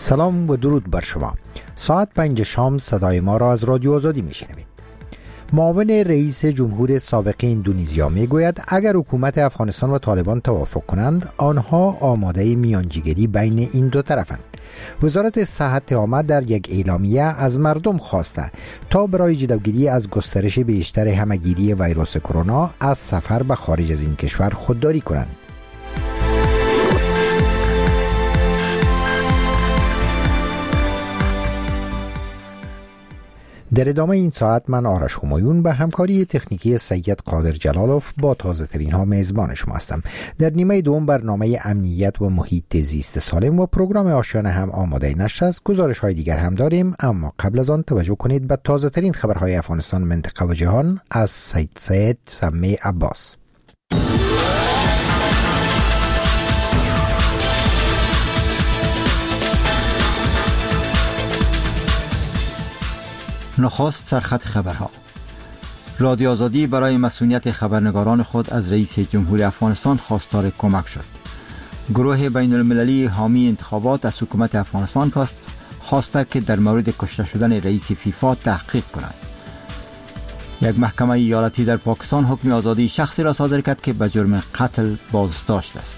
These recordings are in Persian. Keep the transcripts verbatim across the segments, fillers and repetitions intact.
سلام و درود بر شما. ساعت پنج شام صدای ما را از رادیو آزادی میشنوید. معاون رئیس جمهور سابق اندونزیا میگوید اگر حکومت افغانستان و طالبان توافق کنند آنها آماده میانجیگری بین این دو طرفند. وزارت صحت آمد در یک اعلامیه از مردم خواسته تا برای جلوگیری از گسترش بیشتر همهگیری ویروس کرونا از سفر به خارج از این کشور خودداری کنند. در ادامه این ساعت من آرش همایون به همکاری تکنیکی سید قادر جلالوف با تازه ترین ها میزبان شما هستم. در نیمه دوم برنامه امنیت و محیط زیست سالم و پروگرام آشیانه هم آماده نشر است. گزارش های دیگر هم داریم، اما قبل از آن توجه کنید به تازه ترین خبرهای افغانستان، منطقه و جهان از سید سید سمی عباس. نخست سرخط خبرها. رادیو آزادی برای مسئولیت خبرنگاران خود از رئیس جمهور افغانستان خواستار کمک شد. گروه بین المللی حامی انتخابات از حکومت افغانستان خواست خواسته که در مورد کشته شدن رئیس فیفا تحقیق کند. یک محکمه ایالتی در پاکستان حکم آزادی شخصی را صادر کرد که به جرم قتل بازداشت است.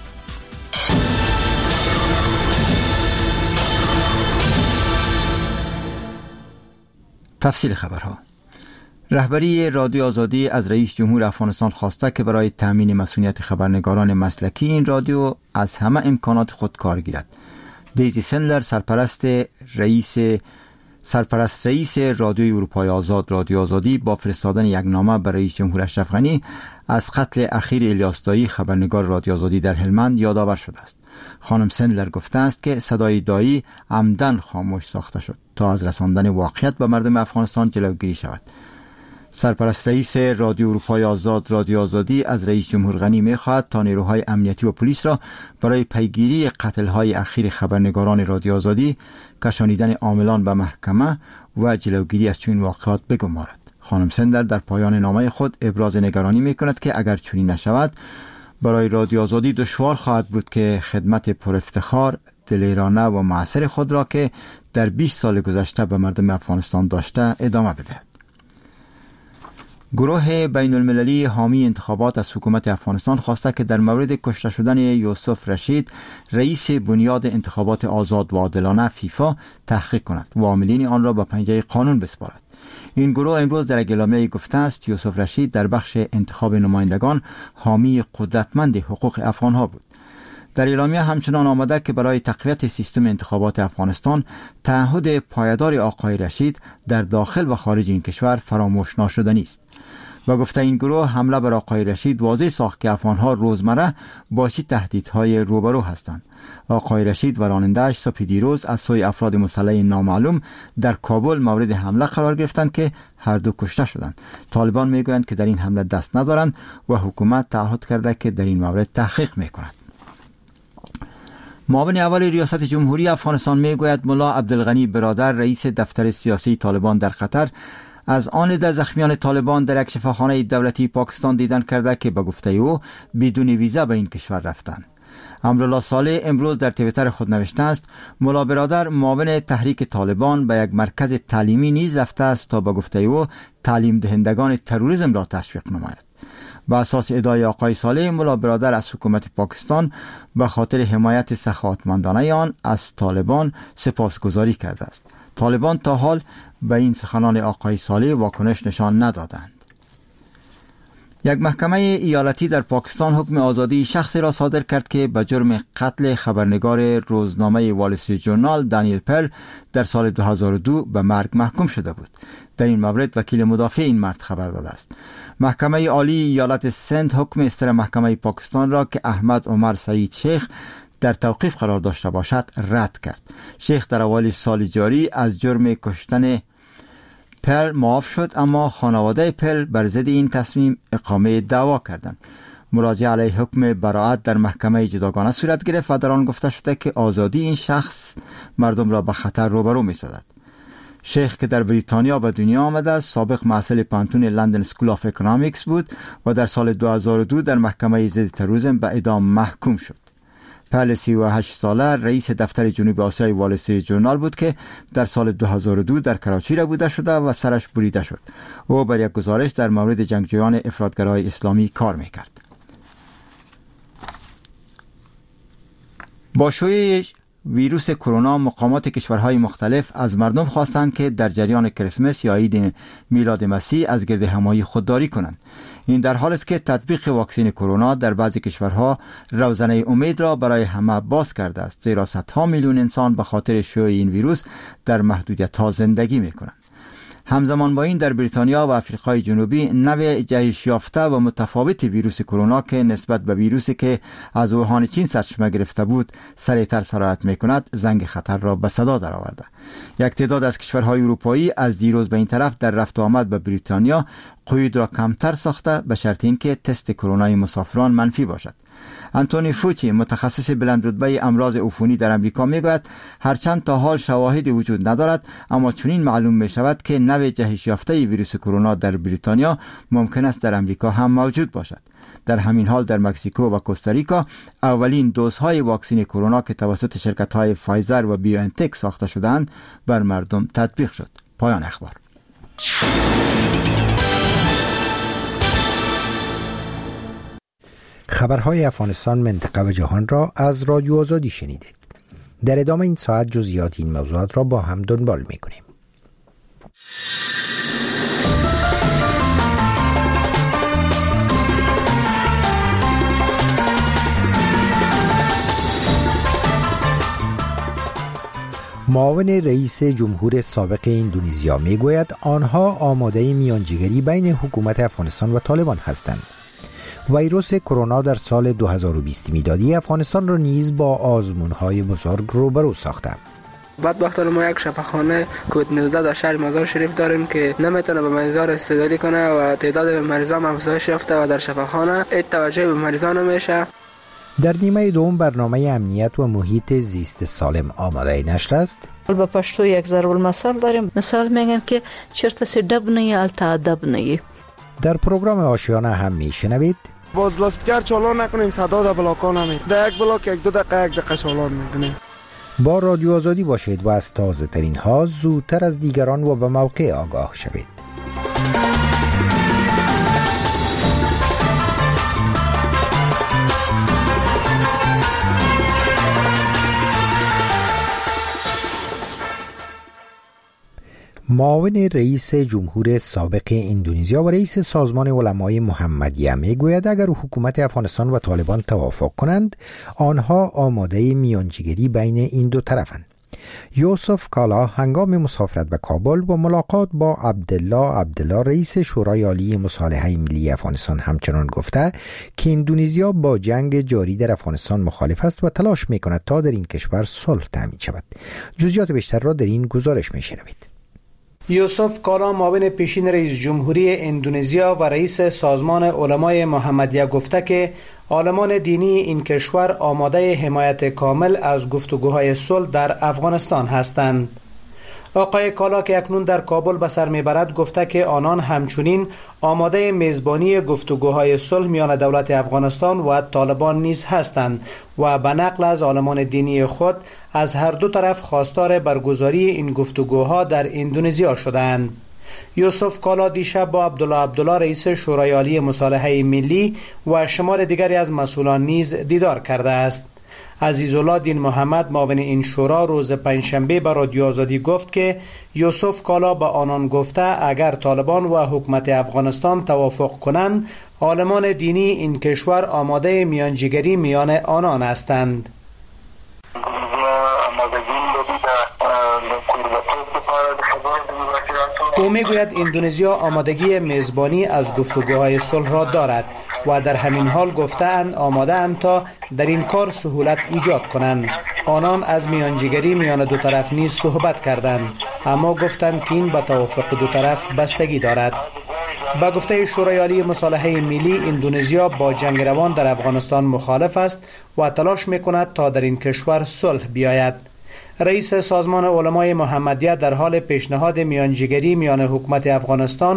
تفصیل خبرها. رهبری رادیو آزادی از رئیس جمهور افغانستان خواسته که برای تامین مسئولیت خبرنگاران مسلکی این رادیو از همه امکانات خود کار گیرد. دیزی سندلر سرپرست رئیس سرپرست رئیس رادیوی اروپای آزاد رادیو آزادی با فرستادن یک نامه برای رئیس جمهور اشرف غنی از قتل اخیر الیاس دایی خبرنگار رادیو آزادی در هلمند یادآور شده است. خانم سندلر گفته است که صدای دایی عمدن خاموش ساخته شد تا از رساندن واقعیت به مردم افغانستان جلوگیری شود. سرپرست رئیس رادیو اروپای آزاد رادیو آزادی از رئیس جمهور غنی می‌خواهد تا نیروهای امنیتی و پلیس را برای پیگیری قتل‌های اخیر خبرنگاران رادیو آزادی، کشانیدن عاملان به محکمه و جلوگیری از چنین واقعات بگمارد. خانم سندر در پایان نامه خود ابراز نگرانی می‌کند که اگر چنین نشود برای رادیو آزادی دشوار خواهد بود که خدمت پر افتخار، دلیرانه و مؤثر خود را که در بیست سال گذشته به مردم افغانستان داشته ادامه بدهد. گروه بین المللی حامی انتخابات از حکومت افغانستان خواسته که در مورد کشته شدن یوسف رشید رئیس بنیاد انتخابات آزاد و عادلانه فیفا تحقیق کند و عاملین آن را به پنجه قانون بسپارد. این گروه امروز در اعلامیه گفته است یوسف رشید در بخش انتخاب نمایندگان حامی قدرتمند حقوق افغانها بود. در اعلامیه همچنان آمده که برای تقویت سیستم انتخابات افغانستان تعهد پایدار آقای رشید در داخل و خارج این کشور فراموش ناشدنی است. و گفته این گروه حمله بر آقای رشید واضح ساخت که افغانها روزمره با چه تهدیدهای روبرو هستند. آقای رشید و راننده‌اش صبح دیروز از سوی افراد مسلح نامعلوم در کابل مورد حمله قرار گرفتند که هر دو کشته شدند. طالبان میگویند که در این حمله دست ندارند و حکومت تعهد کرده که در این مورد تحقیق میکند. معاون اول ریاست جمهوری افغانستان میگوید ملا عبدالغنی برادر رئیس دفتر سیاسی طالبان در قطر از آن ده زخمیان طالبان در یک شفاخانه دولتی پاکستان دیدن کرده که به گفته او بدون ویزا به این کشور رفتند. امرالله صالح امروز در توییتر خود نوشته است ملا برادر معاون تحریک طالبان به یک مرکز تعلیمی نیز رفته است تا به گفته او تعلیم دهندگان تروریسم را تشویق نماید. به اساس ادعای آقای صالح ملا برادر از حکومت پاکستان به خاطر حمایت سخاوتمندانه آن از طالبان سپاسگزاری کرده است. طالبان تا حال به این سخنان آقای صالح واکنش نشان ندادند. یک محکمه ایالتی در پاکستان حکم آزادی شخصی را صادر کرد که به جرم قتل خبرنگار روزنامه وال استریت ژورنال دانیل پل در سال دو هزار و دو به مرگ محکوم شده بود. در این مورد وکیل مدافع این مرد خبر داده است. محکمه عالی ایالت سند حکم اصدار محکمه پاکستان را که احمد عمر سعید شیخ در توقیف قرار داشته باشد رد کرد. شیخ در اوایل سال جاری از جرم کشتن پل معاف شد، اما خانواده پل بر ضد این تصمیم اقامه دعوا کردند. مراجعه علیه حکم براءت در محکمه جداگانه صورت گرفت و در آن گفته شده که آزادی این شخص مردم را به خطر روبرو می‌سازد. شیخ که در بریتانیا به دنیا آمده سابق محصل پانتون لندن سکول آف اکونومیکس بود و در سال دو هزار و دو در محکمه ضد تروریسم به اعدام محکوم شد. پل سی و هشت ساله رئیس دفتر جنوب آسیای وال استریت ژورنال بود که در سال دو هزار و دو در کراچی را بوده شده و سرش بریده شد. او بر یک گزارش در مورد جنگجویان افراطگرای اسلامی کار میکرد. با شیوع ویروس کرونا مقامات کشورهای مختلف از مردم خواستند که در جریان کریسمس یا عید میلاد مسیح از گرد همایی خودداری کنند. این در حالی است که تطبیق واکسن کرونا در بعضی کشورها روزنه امید را برای همه باز کرده است، زیرا صدها میلیون انسان به خاطر شیوع این ویروس در محدودیت‌ها زندگی می‌کنند. همزمان با این در بریتانیا و آفریقای جنوبی نوع جهش یافته و متفاوت ویروس کرونا که نسبت به ویروسی که از ووهان چین سرچشمه گرفته بود سریعتر سرایت میکند زنگ خطر را به صدا درآورده. یک تعداد از کشورهای اروپایی از دیروز به این طرف در رفت و آمد به بریتانیا قیود را کمتر ساخته به شرط اینکه تست کرونای مسافران منفی باشد. انتونی فوچی متخصص بلند رتبه امراض عفونی در امریکا میگوید هرچند تا حال شواهدی وجود ندارد اما چنین معلوم می شود که نوع جهش یافته ویروس کرونا در بریتانیا ممکن است در امریکا هم موجود باشد. در همین حال در مکزیکو و کوستاریکا اولین دوزهای واکسن کرونا که توسط شرکت‌های فایزر و بیوانتک ساخته شدند بر مردم تطبیق شد. پایان اخبار. خبرهای افغانستان، منطقه و جهان را از رادیو آزادی شنیدید. در ادامه این ساعت جزئیات این موضوعات را با هم دنبال می‌کنیم. معاون رئیس جمهور سابق اندونزیا میگوید آنها آماده میانجیگری بین حکومت افغانستان و طالبان هستند. ویروس کرونا در سال دو هزار و بیست میلادی افغانستان را نیز با آزمون‌های بزرگ روبرو ساخته. بدبختانه ما یک شفاخانه کووید نوزده در شهر مزار شریف داریم که نمیتونه به مریضان استقبال کنه و تعداد مریضان افزایش یافته و در شفاخانه هیچ توجهی به مریضان نمیشه. در نیمه دوم برنامه امنیت و محیط زیست سالم آماده نشر است. با پشتو یک ضرب المثل داریم، مثال میگن که چرت سی دب نه التا ادب نه. در پروگرام آشیانه هم میشنوید باز لاسپیکر چالان نکنیم صدا در بلاکا نمید. در یک بلاک یک دو دقیقه یک دقیقه چالان میکنیم. با رادیو آزادی باشید و از تازه ترین ها زودتر از دیگران و به موقع آگاه شوید. معاون رئیس جمهور سابق اندونزیا و رئیس سازمان علمای محمدیه میگوید اگر حکومت افغانستان و طالبان توافق کنند آنها آماده میانجیگری بین این دو طرفند. یوسف کالا هنگام مسافرت به کابل با ملاقات با عبدالله عبدالله رئیس شورای عالی مصالحه ملی افغانستان همچنان گفته که اندونزیا با جنگ جاری در افغانستان مخالف است و تلاش میکند تا در این کشور صلح تامین شود. جزئیات بیشتر را در این گزارش میشنوید. یوسف کالا معاون پیشین رئیس جمهوری اندونزیا و رئیس سازمان علمای محمدیه گفته که عالمان دینی این کشور آماده حمایت کامل از گفتگوهای صلح در افغانستان هستند. آقای کالا که اکنون در کابل به سر میبرد گفته که آنان همچنین آماده میزبانی گفتگوهای صلح میان دولت افغانستان و طالبان نیز هستند و به نقل از عالمان دینی خود از هر دو طرف خواستار برگزاری این گفتگوها در اندونزیا شدند. یوسف کالا دیشب با عبدالله عبدالله رئیس شورای عالی مصالحه ملی و شمار دیگری از مسئولان نیز دیدار کرده است. عزیزالله دین محمد معاون این شورا روز پنجشنبه به رادیو آزادی گفت که یوسف کالا به آنان گفته اگر طالبان و حکومت افغانستان توافق کنند عالمان دینی این کشور آماده میانجیگری میان آنان هستند. او میگوید اندونزیا آمادگی میزبانی از گفتگوهای صلح را دارد و در همین حال گفتند آماده اند تا در این کار سهولت ایجاد کنند. آنان از میانجیگری میان دو طرف نیز صحبت کردند اما گفتند که این به توافق دو طرف بستگی دارد. با گفته شورای عالی مصالحه ملی اندونزیا با جنگ روان در افغانستان مخالف است و تلاش میکند تا در این کشور صلح بیاید. رئیس سازمان علمای محمدیه در حال پیشنهاد میانجیگری میان حکومت افغانستان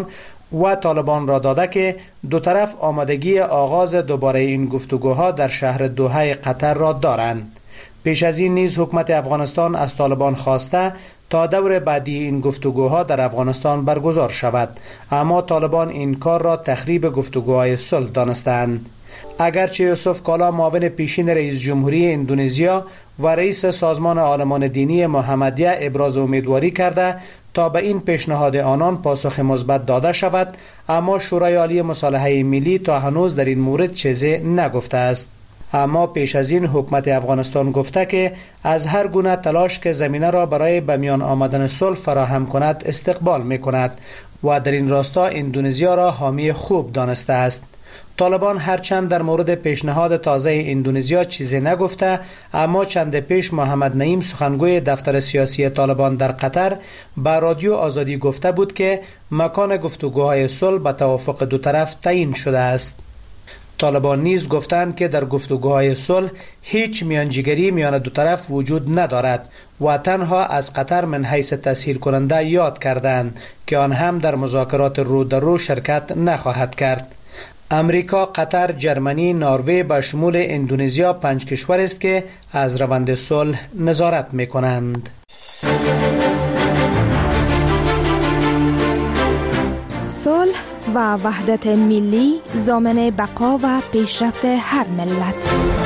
و طالبان را داده که دو طرف آمادگی آغاز دوباره این گفتگوها در شهر دوحه قطر را دارند. پیش از این نیز حکومت افغانستان از طالبان خواسته تا دور بعدی این گفتگوها در افغانستان برگزار شود، اما طالبان این کار را تخریب گفتگوهای صلح دانستند. اگرچه یوسف کالا معاون پیشین رئیس جمهوری اندونزیا و رئیس سازمان عالمان دینی محمدیه ابراز امیدواری کرده تا به این پیشنهاد آنان پاسخ مثبت داده شود، اما شورای عالی مصالحه ملی تا هنوز در این مورد چیزی نگفته است. اما پیش از این حکومت افغانستان گفته که از هر گونه تلاش که زمینه را برای به میان آمدن صلح فراهم کند استقبال می کند و در این راستا اندونزیا را حامی خوب دانسته است. طالبان هرچند در مورد پیشنهاد تازه اندونزیا چیزی نگفته، اما چند پیش محمد نعیم سخنگوی دفتر سیاسی طالبان در قطر به رادیو آزادی گفته بود که مکان گفتگوهای صلح به توافق دو طرف تعیین شده است. طالبان نیز گفتند که در گفتگوهای صلح هیچ میانجیگری میان دو طرف وجود ندارد و تنها از قطر من حیث تسهیل کننده یاد کردند که آن هم در مذاکرات رو در رو شرکت نخواهد کرد. امریکا، قطر، جرمنی، نروژ به شمول اندونزیا پنج کشور است که از روند صلح نظارت می‌کنند. صلح و وحدت ملی ضامن بقا و پیشرفت هر ملت.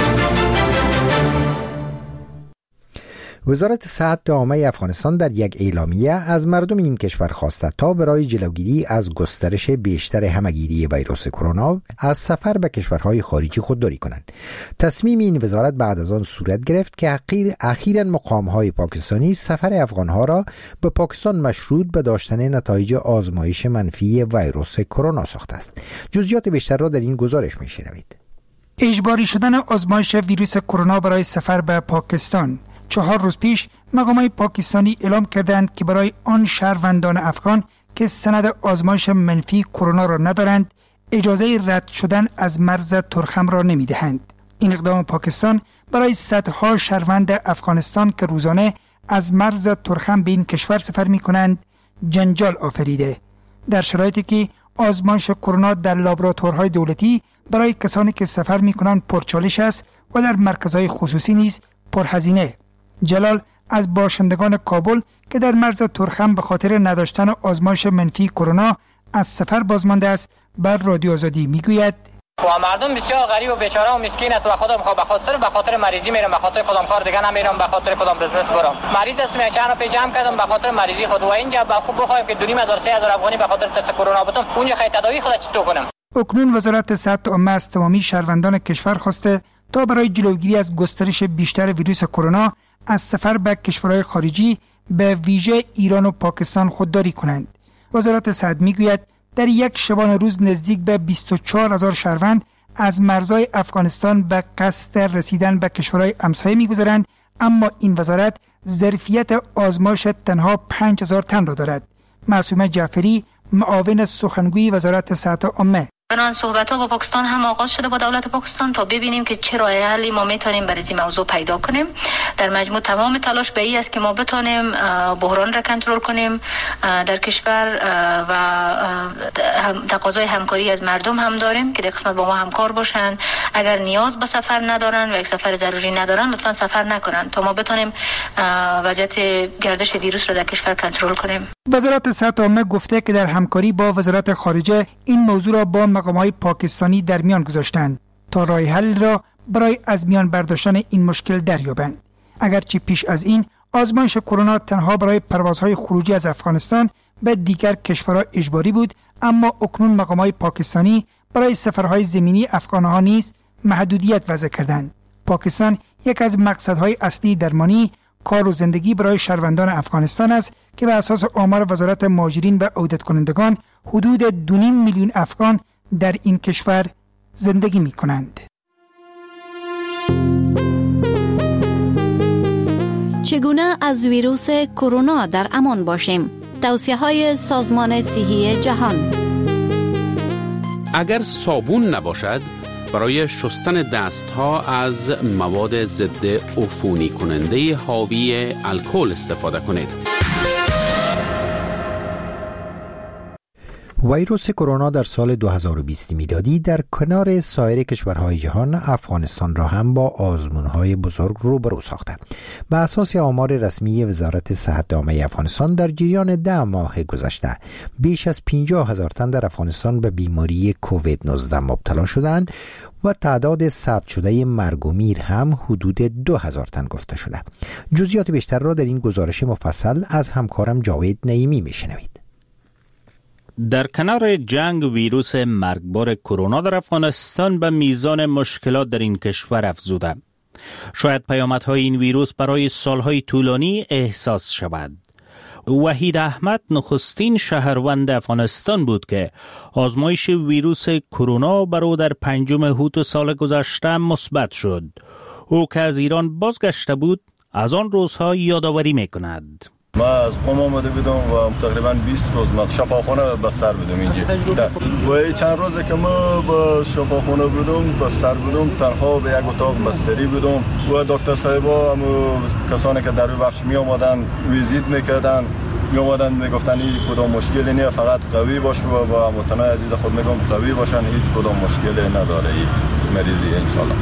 وزارت صحت عامه افغانستان در یک اعلامیه از مردم این کشور خواسته تا برای جلوگیری از گسترش بیشتر همهگیری ویروس کرونا از سفر به کشورهای خارجی خودداری کنند. تصمیم این وزارت بعد از آن صورت گرفت که اخیراً مقام‌های پاکستانی سفر افغان‌ها را به پاکستان مشروط به داشتن نتایج آزمایش منفی ویروس کرونا ساخته است. جزئیات بیشتر را در این گزارش می‌شنوید. اجباری شدن آزمایش ویروس کرونا برای سفر به پاکستان. چهار روز پیش مقامات پاکستانی اعلام کردند که برای آن شهروندان افغان که سند آزمایش منفی کرونا را ندارند اجازه رد شدن از مرز ترخم را نمیدهند. این اقدام پاکستان برای صدها شهروند افغانستان که روزانه از مرز ترخم به این کشور سفر می کنند جنجال آفریده، در شرایطی که آزمایش کرونا در لابراتوارهای دولتی برای کسانی که سفر می کنند پرچالش است و در مرکزهای خصوصی نیز پرهزینه. جلال از باشندگان کابل که در مرز ترخم به خاطر نداشتن آزمایش منفی کرونا از سفر بازمانده است بر رادیو آزادی میگوید: و مردم بسیار غریب و بیچاره و مسکین است و خودم خود به خاطر به خاطر مریضی میرم، به خاطر کدام کار دیگه نمیرم، به خاطر کدام بزنس برم. مریض هستم، چند رو پیجام کردم به خاطر مریضی خود و اینجا به خوب بخوایم که دو نیم هزار سه هزار افغانی به خاطر تست کرونا بودم، اونجا خیلی تداوی خود چطور کنم. اکنون وزارت صحت عامه از تمامی شهروندان کشور خواسته تا برای جلوگیری از گسترش بیشتر ویروس کرونا از سفر به کشورهای خارجی به ویژه ایران و پاکستان خودداری کنند. وزارت صحت میگوید در یک شبانه روز نزدیک به بیست و چهار هزار شهروند از مرزهای افغانستان به قصد رسیدن به کشورهای همسایه میگذارند، اما این وزارت ظرفیت آزمایش تنها پنج هزار تن را دارد. معصومه جعفری، معاون سخنگوی وزارت صحت عامه: بنابراین صحبت‌ها با پاکستان هم آغاز شده با دولت پاکستان تا ببینیم که چه راه حلی ما میتونیم برای این موضوع پیدا کنیم. در مجموع تمام تلاش به این است که ما بتونیم بحران را کنترل کنیم در کشور و تقاضای همکاری از مردم هم داریم که در قسمت با ما همکار باشن. اگر نیاز به سفر ندارن و یک سفر ضروری ندارن لطفا سفر نکنن تا ما بتونیم وضعیت گردش ویروس را در کشور کنترل کنیم. وزارت صحت عامه گفته که در همکاری با وزارت خارجه این موضوع را با مقامات پاکستانی در میان گذاشتند تا راه حل را برای از میان برداشتن این مشکل دریابند. اگرچه پیش از این آزمایش کرونا تنها برای پروازهای خروجی از افغانستان به دیگر کشورها اجباری بود، اما اکنون مقامات پاکستانی برای سفرهای زمینی افغانها نیز محدودیت وضع کردند. پاکستان یک از مقصدهای اصلی درمانی کار و زندگی برای شهروندان افغانستان است که به اساس آمار وزارت مهاجرین و عودت کنندگان حدود دو نیم میلیون افغان در این کشور زندگی می کنند. چگونه از ویروس کرونا در امان باشیم؟ توصیه های سازمان صحی جهان. اگر صابون نباشد برای شستن دستها از مواد ضد عفونی کننده حاوی الکل استفاده کنید. ویروس کرونا در سال دو هزار و بیست میلادی در کنار سایر کشورهای جهان افغانستان را هم با آزمون‌های بزرگ روبرو ساخته. به اساس آمار رسمی وزارت صحت عامه افغانستان در جریان ده ماه گذشته بیش از پنجاه هزار تن در افغانستان به بیماری کووید نوزده مبتلا شدند و تعداد ثبت شده مرگ و میر هم حدود دو هزار تن گفته شده. جزئیات بیشتر را در این گزارش مفصل از همکارم جاوید نعیمی میشنوید. در کنار جنگ ویروس مرگبار کرونا در افغانستان به میزان مشکلات در این کشور افزوده. شاید پیامدهای این ویروس برای سالهای طولانی احساس شود. وحید احمد نخستین شهروند افغانستان بود که آزمایش ویروس کرونا بر او در پنجم اوت سال گذشته مثبت شد. او که از ایران بازگشته بود از آن روزها یادآوری می‌کند. ما از قم آمده بودم و تقریبا بیست روز ما شفاخانه بستر بودم اینجا و چند روزه که ما با شفاخانه بودم بستر بودم تنها به یک اتاق بستری بودم و دکتر صاحبا هم کسانی که در بخش می آمدن ویزیت میکردن می آمدن میگفتن هیچ کدام مشکلی نیست، فقط قوی باش و با هموطنان عزیز خود میگم قوی باشن، هیچ کدام مشکلی نداره این مریضی انشالله.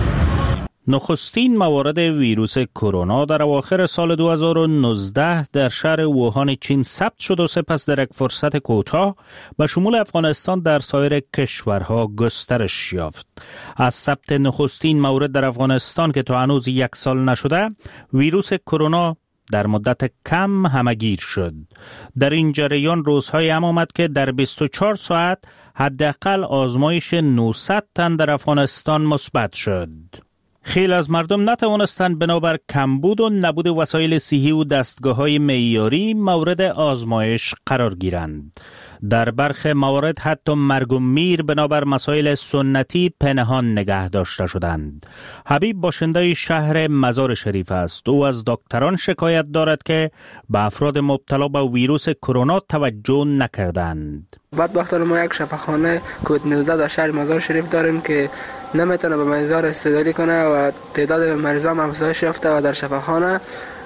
نخستین موارد ویروس کرونا در اواخر سال دو هزار و نوزده در شهر ووهان چین ثبت شد و سپس در یک فرصت کوتاه به شمول افغانستان در سایر کشورها گسترش یافت. از ثبت نخستین مورد در افغانستان که تا هنوز یک سال نشده، ویروس کرونا در مدت کم همگیر شد. در این جریان روزهای هم آمد که در بیست و چهار ساعت حداقل آزمایش نهصد تن در افغانستان مثبت شد. خیلی از مردم نتوانستند بنابر کمبود و نبود وسایل صحی و دستگاه‌های معیاری مورد آزمایش قرار گیرند. در برخی موارد حتی مرگ و میر بنابر مسائل سنتی پنهان نگه داشته شدند. حبیب باشنده شهر مزار شریف است. او از دکتران شکایت دارد که به افراد مبتلا به ویروس کرونا توجه نکردند. بدبختانه ما یک شفاخانه کووید نوزده در شهر مزار شریف داریم که نمیتونه به مریضان رسیدگی کنه و تعداد مریضان افزایش یافته و در شفاخانه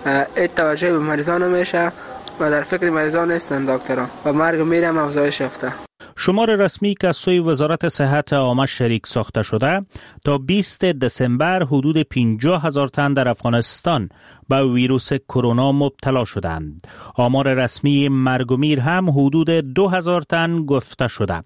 ات توجه به مریضان نمیشه و در فکر مریضان نیستن دکتران و مرگ و میر هم افزایش یافته. شمار رسمی که از سوی وزارت صحت عامه شریک ساخته شده تا بیست دسامبر حدود پنجاه هزار تن در افغانستان به ویروس کرونا مبتلا شدند. آمار رسمی مرگ و میر هم حدود دو هزار تن گفته شده.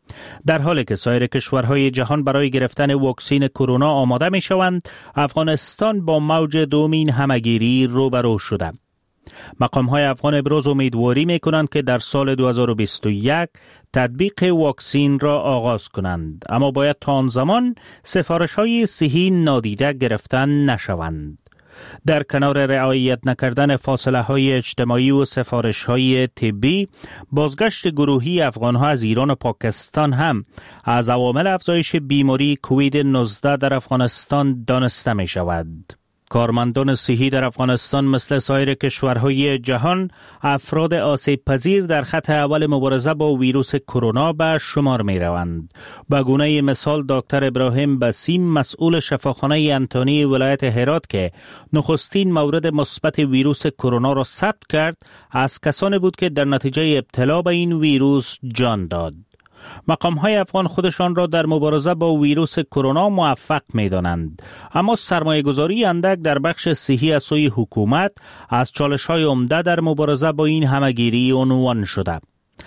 در حالی که سایر کشورهای جهان برای گرفتن واکسن کرونا آماده می شوند، افغانستان با موج دومین همگیری روبرو شده. مقام‌های افغان ابراز امیدواری می‌کنند که در سال دو هزار و بیست و یک تطبیق واکسن را آغاز کنند، اما باید تا آن زمان سفارش‌های صحی نادیده گرفته نشوند. در کنار رعایت نکردن فاصله‌های اجتماعی و سفارش‌های طبی، بازگشت گروهی افغان‌ها از ایران و پاکستان هم از عوامل افزایش بیماری کووید نوزده در افغانستان دانسته می‌شود. کارمندان صحی در افغانستان مثل سایر کشورهای جهان افراد آسیب پذیر در خط اول مبارزه با ویروس کرونا به شمار می روند. به گونه مثال دکتر ابراهیم بسیم مسئول شفاخانه انتونی ولایت هرات که نخستین مورد مثبت ویروس کرونا را ثبت کرد، از کسانی بود که در نتیجه ابتلا به این ویروس جان داد. مقام‌های افغان خودشان را در مبارزه با ویروس کرونا موفق می‌دانند، اما سرمایه‌گذاری اندک در بخش صحی از سوی حکومت از چالش‌های عمده در مبارزه با این همگیری عنوان شده.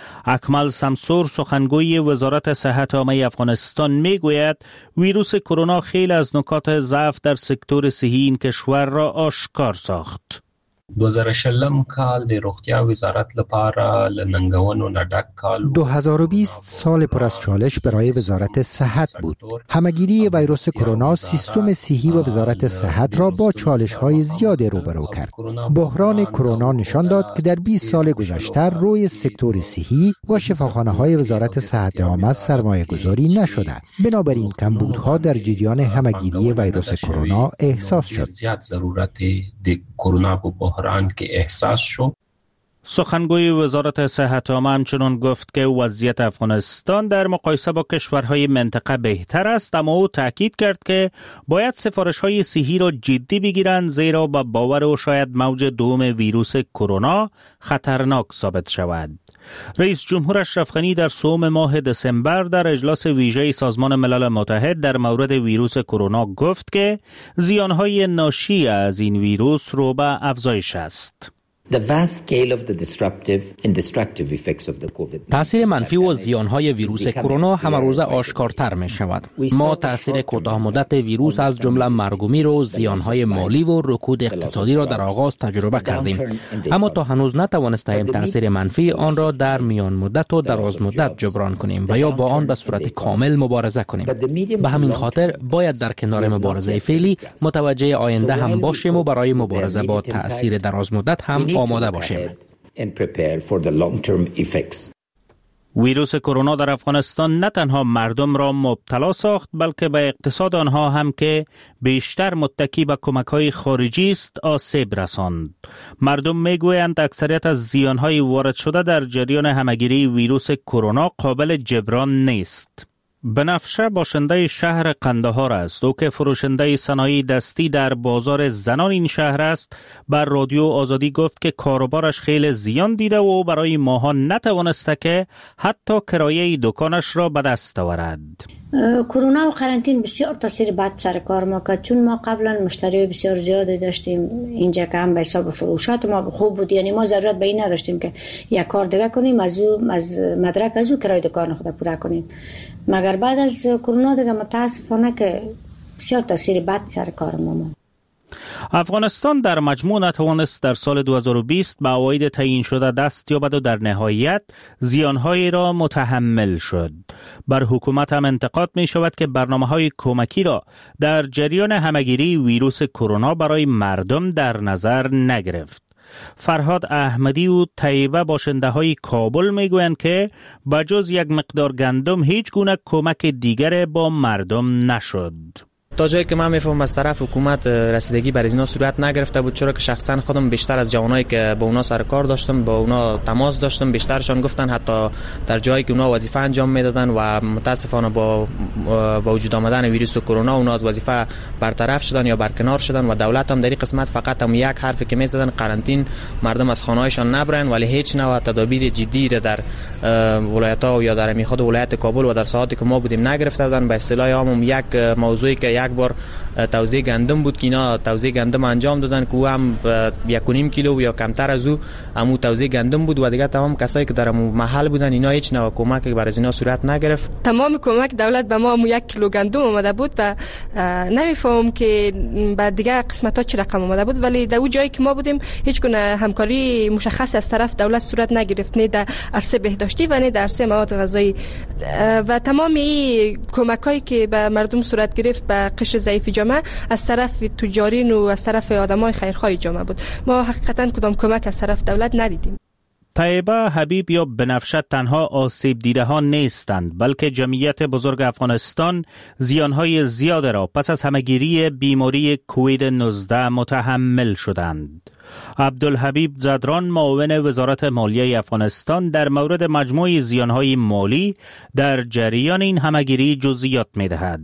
اکمل سمسور سخنگوی وزارت صحت عامه افغانستان میگوید ویروس کرونا خیلی از نکات ضعف در سکتور صحی این کشور را آشکار ساخت. دو هزار و شلم کال د روغتیا وزارت لپاره لننګونو نډک کال. دو هزار و بیست سال پر از چالش برای وزارت صحت بود. همگیری ویروس کرونا سیستم صحی و وزارت صحت را با چالش‌های زیاد روبرو کرد. بحران کرونا نشان داد که در بیست سال گذشته روی سکتور صحی و شفاخانه‌های وزارت صحت عامه سرمایه‌گذاری نشده. بنابراین کمبودها در جریان همگیری ویروس کرونا احساس شد. زیاد ضرورت د کرونا په بحران کې احساس شو. سخنگوی وزارت صحت عامه همچنین گفت که وضعیت افغانستان در مقایسه با کشورهای منطقه بهتر است، اما او تاکید کرد که باید سفارش‌های صحی را جدی بگیرند، زیرا با باور او شاید موج دوم ویروس کرونا خطرناک ثابت شود. رئیس جمهور اشرف غنی در سوم ماه دسامبر در اجلاس ویژه سازمان ملل متحد در مورد ویروس کرونا گفت که زیانهای ناشی از این ویروس رو به افزایش است. تأثیر منفی و زیانهای ویروس کرونا همه روزه آشکارتر می شود. ما تأثیر کوتاه مدت ویروس از جمله مرگ و میر و زیانهای مالی و رکود اقتصادی را در آغاز تجربه کردیم، اما تا هنوز نتوانستیم تأثیر منفی آن را در میان مدت و دراز مدت جبران کنیم و یا با آن به صورت کامل مبارزه کنیم. به همین خاطر باید در کنار مبارزه فعلی متوجه آینده هم باشیم و برای مبارزه با تأثیر دراز مدت هم آماده باشیم. ویروس کرونا در افغانستان نه تنها مردم را مبتلا ساخت، بلکه به اقتصاد آنها هم که بیشتر متکی به کمک‌های خارجی است آسیب رساند. مردم میگویند اکثریت از زیان‌های وارد شده در جریان همه‌گیری ویروس کرونا قابل جبران نیست. بنفشه باشنده شهر قندهار است. او که فروشنده صنایع دستی در بازار زنان این شهر است، بر رادیو آزادی گفت که کاروبارش خیلی زیان دیده و برای ماها نتوانسته که حتی کرایه دکانش را به دست آورد. کرونا و قرنطین بسیار تاثیر بد سر کار ما کرد، چون ما قبلا مشتری بسیار زیادی داشتیم اینجا که هم به حساب فروشات ما خوب بود، یعنی ما ضرورت به این نداشتیم که یک کار دیگه کنیم از او از مدرک از او کرایه دکان خود پورا کنیم. مگر بعد از کرونا دیگه متاسفانه که بسیار تاثیر بد سر کار ما ما افغانستان در مجموع نتوانست در سال دو هزار و بیست به عواید تعیین شده دست یابد و در نهایت زیانهایی را متحمل شد. بر حکومت هم انتقاد می شود که برنامه‌های کمکی را در جریان همه‌گیری ویروس کرونا برای مردم در نظر نگرفت. فرهاد احمدی و طیبه باشنده های کابل می گویند که بجز یک مقدار گندم هیچ گونه کمک دیگر با مردم نشد. تا جایی که من میفهمم از طرف حکومت رسیدگی بر اینا صورت نگرفته بود، چرا که شخصا خودم بیشتر از جوانایی که با اونا سر کار داشتم با اونا تماس داشتم، بیشترشان گفتن حتی در جایی که اونا وظیفه انجام میدادن و متاسفانه با با وجود آمدن ویروس کرونا اونا از وظیفه برطرف شدن یا برکنار شدن و دولت هم در این قسمت فقط هم یک حرفی که میزدن قرنطین، مردم از خانه‌هایشان نبرن، ولی هیچ نوع تدابیر جدی را در ولایت‌ها یا در خود ولایت کابل و در ساعاتی که ما بودیم نگرفته بودن. به اصطلاح عام یک موضوعی که یک بار توزیع گندم بود که اینا توزیع گندم انجام دادن که او هم یک و نیم کیلو یا کمتر از او همو توزیع گندم بود و دیگه تمام کسایی که در محل بودن اینا هیچ نوع کمک برای اینا صورت نگرفت. تمام کمک دولت به ما همو یک کیلو گندم اومده بود و نمیفهم که بعد دیگه قسمت‌ها چه رقم اومده بود، ولی در اون جایی که ما بودیم هیچ گونه همکاری مشخص از طرف دولت صورت نگرفت، نه در عرصه بهداشتی و نه در عرصه مواد غذایی و تمام این کمکایی که به مردم صورت گرفت به قشر ضعیف جامعه از طرف تجارین و از طرف آدمای خیرخواه جامعه بود. ما حقیقتا کدام کمک از طرف دولت ندیدیم. طیبه حبیب یا بنفشه تنها آسیب دیده ها نیستند، بلکه جمعیت بزرگ افغانستان زیانهای زیاد را پس از همه‌گیری بیماری کووید نوزده متحمل شدند. عبدالحبیب زدران معاون وزارت مالیه افغانستان در مورد مجموع زیانهای مالی در جریان این همه‌گیری جزئیات می‌دهد.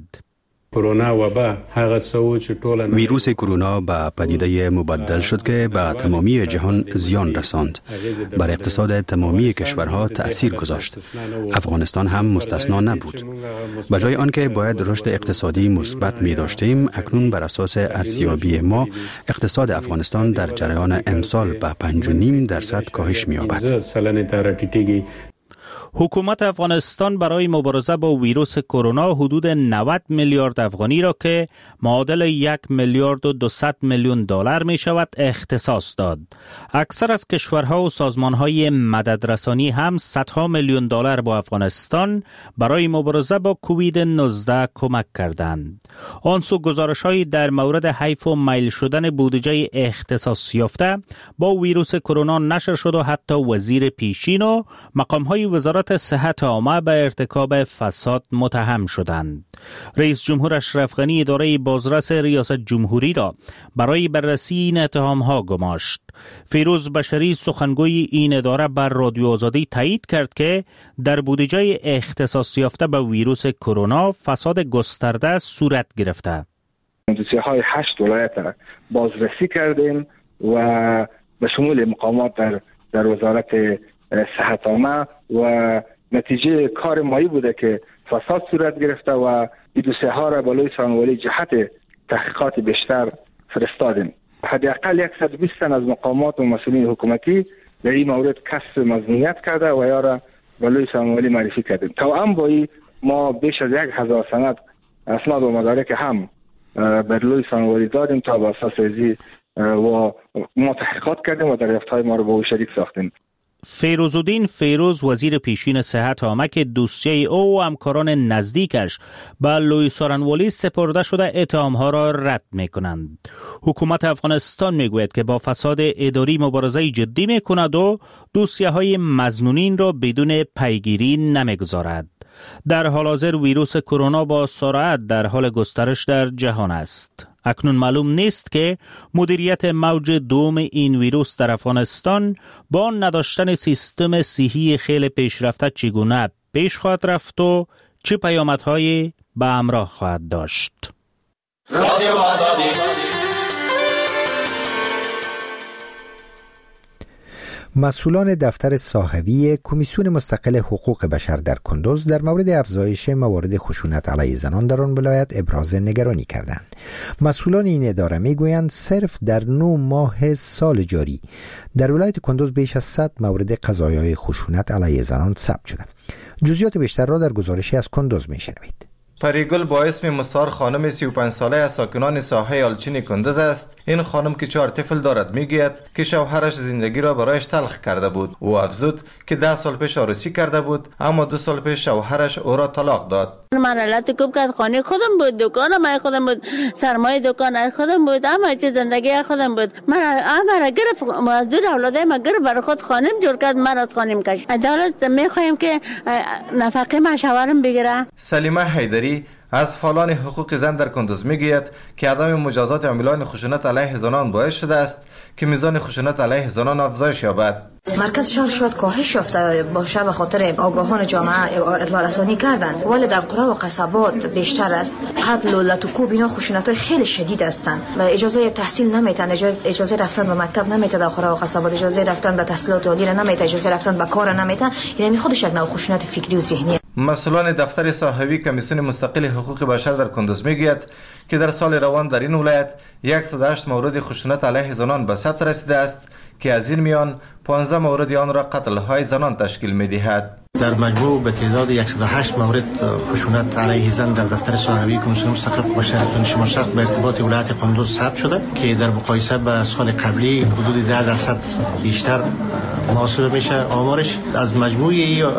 ویروس کرونا به پدیده مبدل شد که به تمامی جهان زیان رساند، بر اقتصاد تمامی کشورها تأثیر گذاشت. افغانستان هم مستثنا نبود. به جای آنکه باید رشد اقتصادی مثبت می داشتیم، اکنون بر اساس ارزیابی ما اقتصاد افغانستان در جریان امسال به پنج و نیم درصد کاهش می یابد. حکومت افغانستان برای مبارزه با ویروس کرونا حدود نود میلیارد افغانی را که معادل یک میلیارد و دویست میلیون دلار می شود اختصاص داد. اکثر از کشورها و سازمانهای مددرسانی هم صدها میلیون دلار با افغانستان برای مبارزه با کووید نوزده کمک کردند. آن سو گزارش‌هایی در مورد حیف و میل شدن بودجه اختصاص یافته با ویروس کرونا نشر شد و حتی وزیر پیشین و مقام‌های وزارت وزارت صحت عامه به ارتکاب فساد متهم شدند. رئیس جمهور اشرف غنی اداره بازرس ریاست جمهوری را برای بررسی این اتهام‌ها گماشت. فیروز بشری سخنگوی این اداره بر رادیو آزادی تایید کرد که در بودجه اختصاص یافته به ویروس کرونا فساد گسترده صورت گرفته. دوسیه های هشت ولایت بازرسی کردیم و به شمول مقامات در در وزارت صحت عامه و نتیجه کار مایی بوده که فساد صورت گرفته و این دوسیه ها را بالای سانوالی جهت تحقیقات بیشتر فرستادیم. حداقل صد و بیست تن از مقامات و مسئولین حکومتی در این مورد کسب مظنونیت کرده و یا را بالای سانوالی معرفی کردیم. توأم با این ما بیش از یک هزار سند اسناد و مدارک هم برلوی سانوالی دادیم تا با اساس ازی و ما تحقیقات کردیم و دریافت‌های ما رو با او شریک ساختیم. فیروزالدین فیروز وزیر پیشین صحت عامه که دوسیه او و همکاران نزدیکش به لوی سارنوالی سپرده شده اتهام‌ها را رد می‌کنند. حکومت افغانستان میگوید که با فساد اداری مبارزه جدی می‌کند و دوسیه‌های مظنونین را بدون پیگیری نمی‌گذارد. در حال حاضر ویروس کرونا با سرعت در حال گسترش در جهان است. اکنون معلوم نیست که مدیریت موج دوم این ویروس در افغانستان با نداشتن سیستم صحی خیلی پیشرفته چگونه پیش خواهد رفت و چه پیامدهایی به همراه خواهد داشت. رادیو آزادی. مسئولان دفتر صاحبی کمیسیون مستقل حقوق بشر در کندوز در مورد افزایش موارد خشونت علیه زنان در آن ولایت ابراز نگرانی کردند. مسئولان این اداره میگویند صرف در نه ماه سال جاری در ولایت کندوز بیش از صد مورد قضایای خشونت علیه زنان ثبت شده. جزئیات بیشتر را در گزارشی از کندوز میشنوید. پریگل با اسم مستعار خانم سی و پنج ساله از ساکنان ساحه آلچین کندوز است. این خانم که چهار طفل دارد میگوید که شوهرش زندگی را برایش تلخ کرده بود. او افزود که ده سال پیش عروسی کرده بود اما دو سال پیش شوهرش او را طلاق داد. من علت کوب کرد، خانه خودم بود، دکان ما خودم بود، سرمایه دکان خودم بود، اما چه زندگی خودم بود. من اما گرفت از دو اولادای ما گرفت برای خود خانم جور کرد، من از خانم کش. عدالت میخوایم که نفقه ما شوهرم بگیره. سلیمه حیدری از فعالان حقوق زن در کندوز میگوید که عدم مجازات عاملان خشونت علیه زنان باعث شده است که میزان خشونت علیه زنان افزایش یابد. مرکز شهر شاید کاهش یافته باشه به خاطر آگاهان جامعه اطلاع رسانی کردن، ولی در قرى و قصبات بیشتر است. قتل و لطوکوب اینا خشونت‌های خیلی شدید هستند و اجازه تحصیل نمیتن، اجازه رفتن به مکتب نمیتن، در قرى و قصبات اجازه رفتن به تحصیلات عالی نمیتن، اجازه رفتن به کار نمیتن. یعنی خودش یک نوع خشونت فکری و ذهنی. مسئولان دفتر صاحبی کمیسیون مستقل حقوق بشر در کندوز میگوید که در سال روان در این ولایت صد و هشت مورد خشونت علیه زنان به ثبت رسیده است که از این میان پانزده مورد آن را قتل های زنان تشکیل می‌دهد. در مجموع به تعداد صد و هشت مورد خشونت علیه زن در دفتر صاحبی کمیسیون مستقل حقوق بشر شمال شرق به ارتباط ولایت کندوز ثبت شده که در مقایسه با سال قبلی حدود ده درصد بیشتر محاسبه میشه. آمارش از مجموع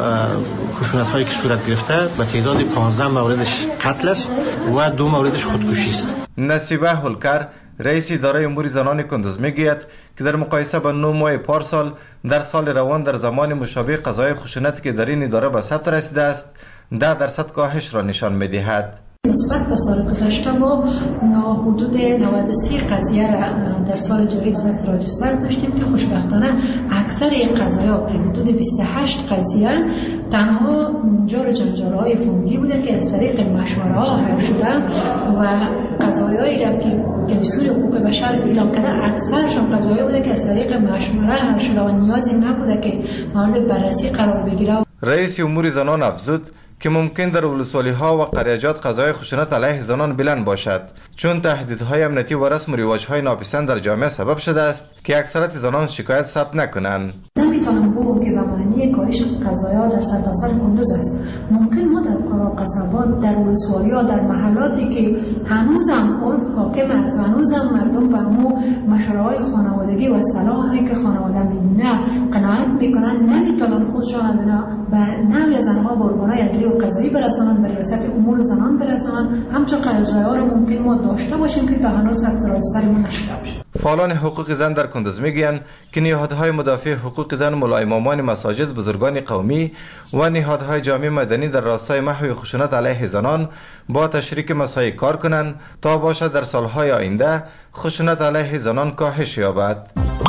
خشونت هایی که صورت گرفته به تعداد پانزده موردش قتل است و دو موردش خودکشی است. نصیبه هلکر رئیس اداره امور زنان کندوز میگوید که در مقایسه با نه ماه پارسال در سال روان در زمان مشابه قضای خشونتی که در این اداره به ثبت رسیده است ده درصد کاهش را نشان میدهد. نسبت به سال گذشته ما حدود نود و سه قضیه را در سال جاری نسبت راجستر داشتیم که خوشبختانه اکثر این قضایا که حدود بیست و هشت قضیه تنها جار جنجال‌های فامیلی بوده که از طریق مشوره‌ها حل شده و قضایایی را که کمیسیون حقوق بشر اعلام کرده اکثرشان قضایی بوده که از طریق مشوره حل شده و نیازی نبوده که مورد بررسی قرار بگیره. رئیس امور زنان افزود که ممکن در ولسوالی‌ها و قریه‌جات قضای خشونت علیه زنان بلند باشد چون تهدیدهای امنیتی و رسم و رواج‌های ناپسند در جامعه سبب شده است که اکثریت زنان شکایت ثبت نکنند. نمیتونم بگم که به معنی کاهش قضایا در سرتاسر کندوز است. ممکن ما در قرى و قصبات در ولسوالی‌ها در محلاتی که هنوزم عرف حاکم است و هنوزم مردم به مو مشوره‌های خانوادگی و صلاحی که خانواده می‌بینه قناعت میکنن، نمیتونن خودشان به نوع زنها به ارگان‌های عدلی و قضایی برسانند، به ریاست امور زنان برسانند. همچون قضایا را ممکن ما داشته باشیم که تا هنوز سر ما نشده باشه. فعالان حقوق زن در کندز میگویند که نهادهای مدافع حقوق زن، ملا امامان مساجد، بزرگان قومی و نهادهای جامعه مدنی در راستای محو خشونت علیه زنان با تشریک مساعی کار کنند تا باشد در سالهای آینده خشونت علیه زنان کاهش یابد.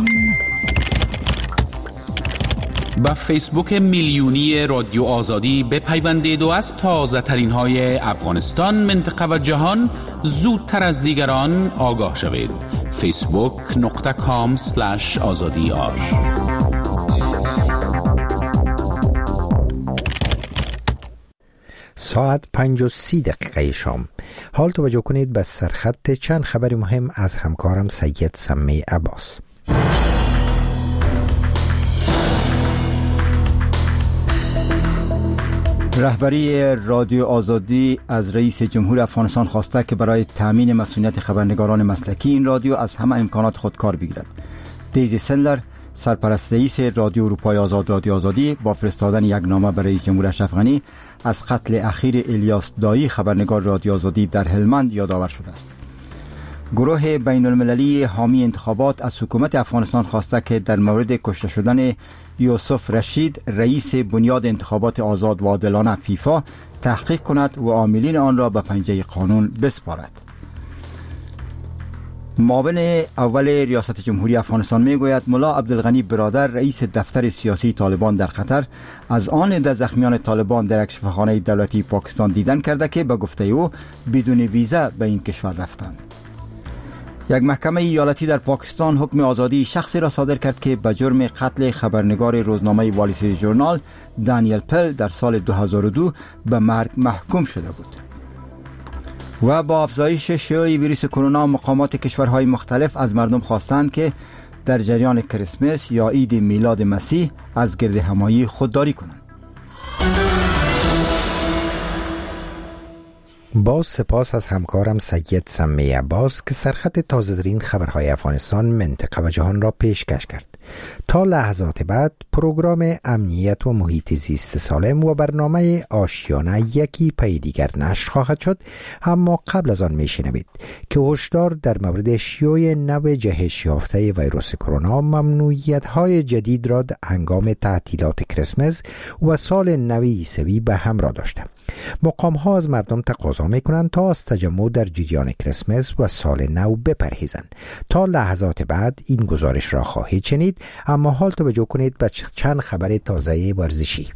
با فیسبوک میلیونی رادیو آزادی بپیوندید و از تازه ترین های افغانستان، منطقه و جهان زودتر از دیگران آگاه شوید. فیسبوک نقطه کام سلش آزادی آر. ساعت پنج و سی دقیقه شام. حال توجه کنید به سرخط چند خبر مهم از همکارم سید سمی عباس. رهبری رادیو آزادی از رئیس جمهور افغانستان خواسته که برای تامین مسئولیت خبرنگاران مسلکی این رادیو از همه امکانات خود کار بگیرد. دیزی سندلر، سرپرست رئیس رادیو اروپای آزاد رادیو آزادی، با فرستادن یک نامه برای رئیس جمهور اشرف غنی از قتل اخیر الیاس دایی خبرنگار رادیو آزادی در هلمند یادآور شده است. گروه بین المللی حامی انتخابات از حکومت افغانستان خواسته که در مورد کشته شدن یوسف رشید رئیس بنیاد انتخابات آزاد و عادلانه فیفا تحقیق کند و عاملین آن را به پنجه قانون بسپارد. معاون اول ریاست جمهوری افغانستان میگوید ملا عبدالغنی برادر رئیس دفتر سیاسی طالبان در قطر از آن ده زخمیان طالبان در یک شفاخانه دولتی پاکستان دیدن کرده که به گفته او بدون ویزا به این کشور رفتند. یک محکمه ایالتی در پاکستان حکم آزادی شخصی را صادر کرد که به جرم قتل خبرنگار روزنامه وال استریت ژورنال دانیل پل در سال دو هزار و دو به مرگ محکوم شده بود. و با افزایش شیوع ویروس کرونا، مقامات کشورهای مختلف از مردم خواستند که در جریان کریسمس یا عید میلاد مسیح از گرد همایی خودداری کنند. باز سپاس از همکارم سید سمی عباس که سرخط تازه‌ترین خبرهای افغانستان، منطقه و جهان را پیشکش کرد. تا لحظات بعد پروگرام امنیت و محیط زیست سالم و برنامه آشیانه یکی پی دیگر نشر خواهد شد، اما قبل از آن میشنوید که هشدار در مورد شیوع نو جهش یافته ویروس کرونا ممنوعیت‌های جدید را در هنگام تعطیلات کریسمس و سال نو عیسوی به همراه داشته. مقام ها از مردم تقاضا می کنند تا از تجمع در جریان کریسمس و سال نو بپرهیزند. تا لحظات بعد این گزارش را خواهید شنید، اما حال توجه کنید به چند خبر تازه ورزشی.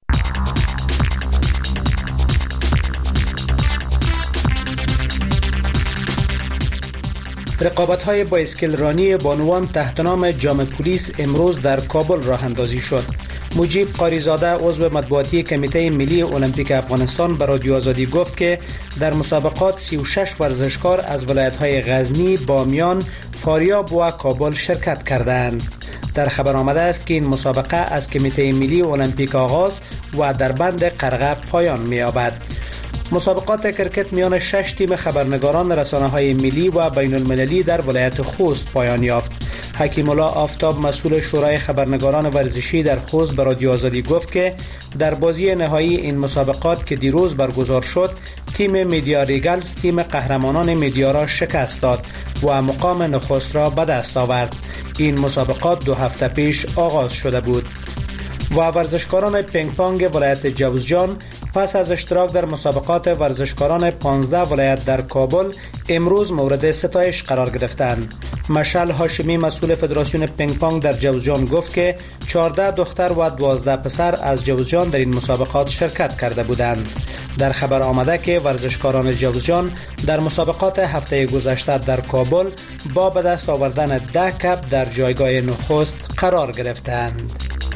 رقابت‌های بایسکل رانی بانوان تحت نام جام پلیس امروز در کابل راه اندازی شد. مجیب قاریزاده عضو مطبوعاتی کمیته ملی المپیک افغانستان به رادیو آزادی گفت که در مسابقات سی و شش ورزشکار از ولایت‌های غزنی، بامیان، فاریاب و کابل شرکت کردند. در خبر آمده است که این مسابقه از کمیته ملی المپیک آغاز و در بند قرغه پایان می‌یابد. مسابقات کرکت میان شش تیم خبرنگاران رسانه‌های ملی و بین المللی در ولایت خوست پایان یافت. حکیم الله آفتاب مسئول شورای خبرنگاران ورزشی در خوست به رادیو آزادی گفت که در بازی نهایی این مسابقات که دیروز برگزار شد، تیم میدیا ریگلز تیم قهرمانان میدیا را شکست داد و مقام نخست را به دست آورد. این مسابقات دو هفته پیش آغاز شده بود. و ورزشکاران پینگ پونگ ولایت جوزجان پس از اشتراک در مسابقات ورزشکاران پانزده ولایت در کابل امروز مورد ستایش قرار گرفتند. مشعل هاشمی مسئول فدراسیون پینگ پونگ در جوزجان گفت که چهارده دختر و دوازده پسر از جوزجان در این مسابقات شرکت کرده بودند. در خبر آمده که ورزشکاران جوزجان در مسابقات هفته گذشته در کابل با به دست آوردن ده کپ در جایگاه نخست قرار گرفتند.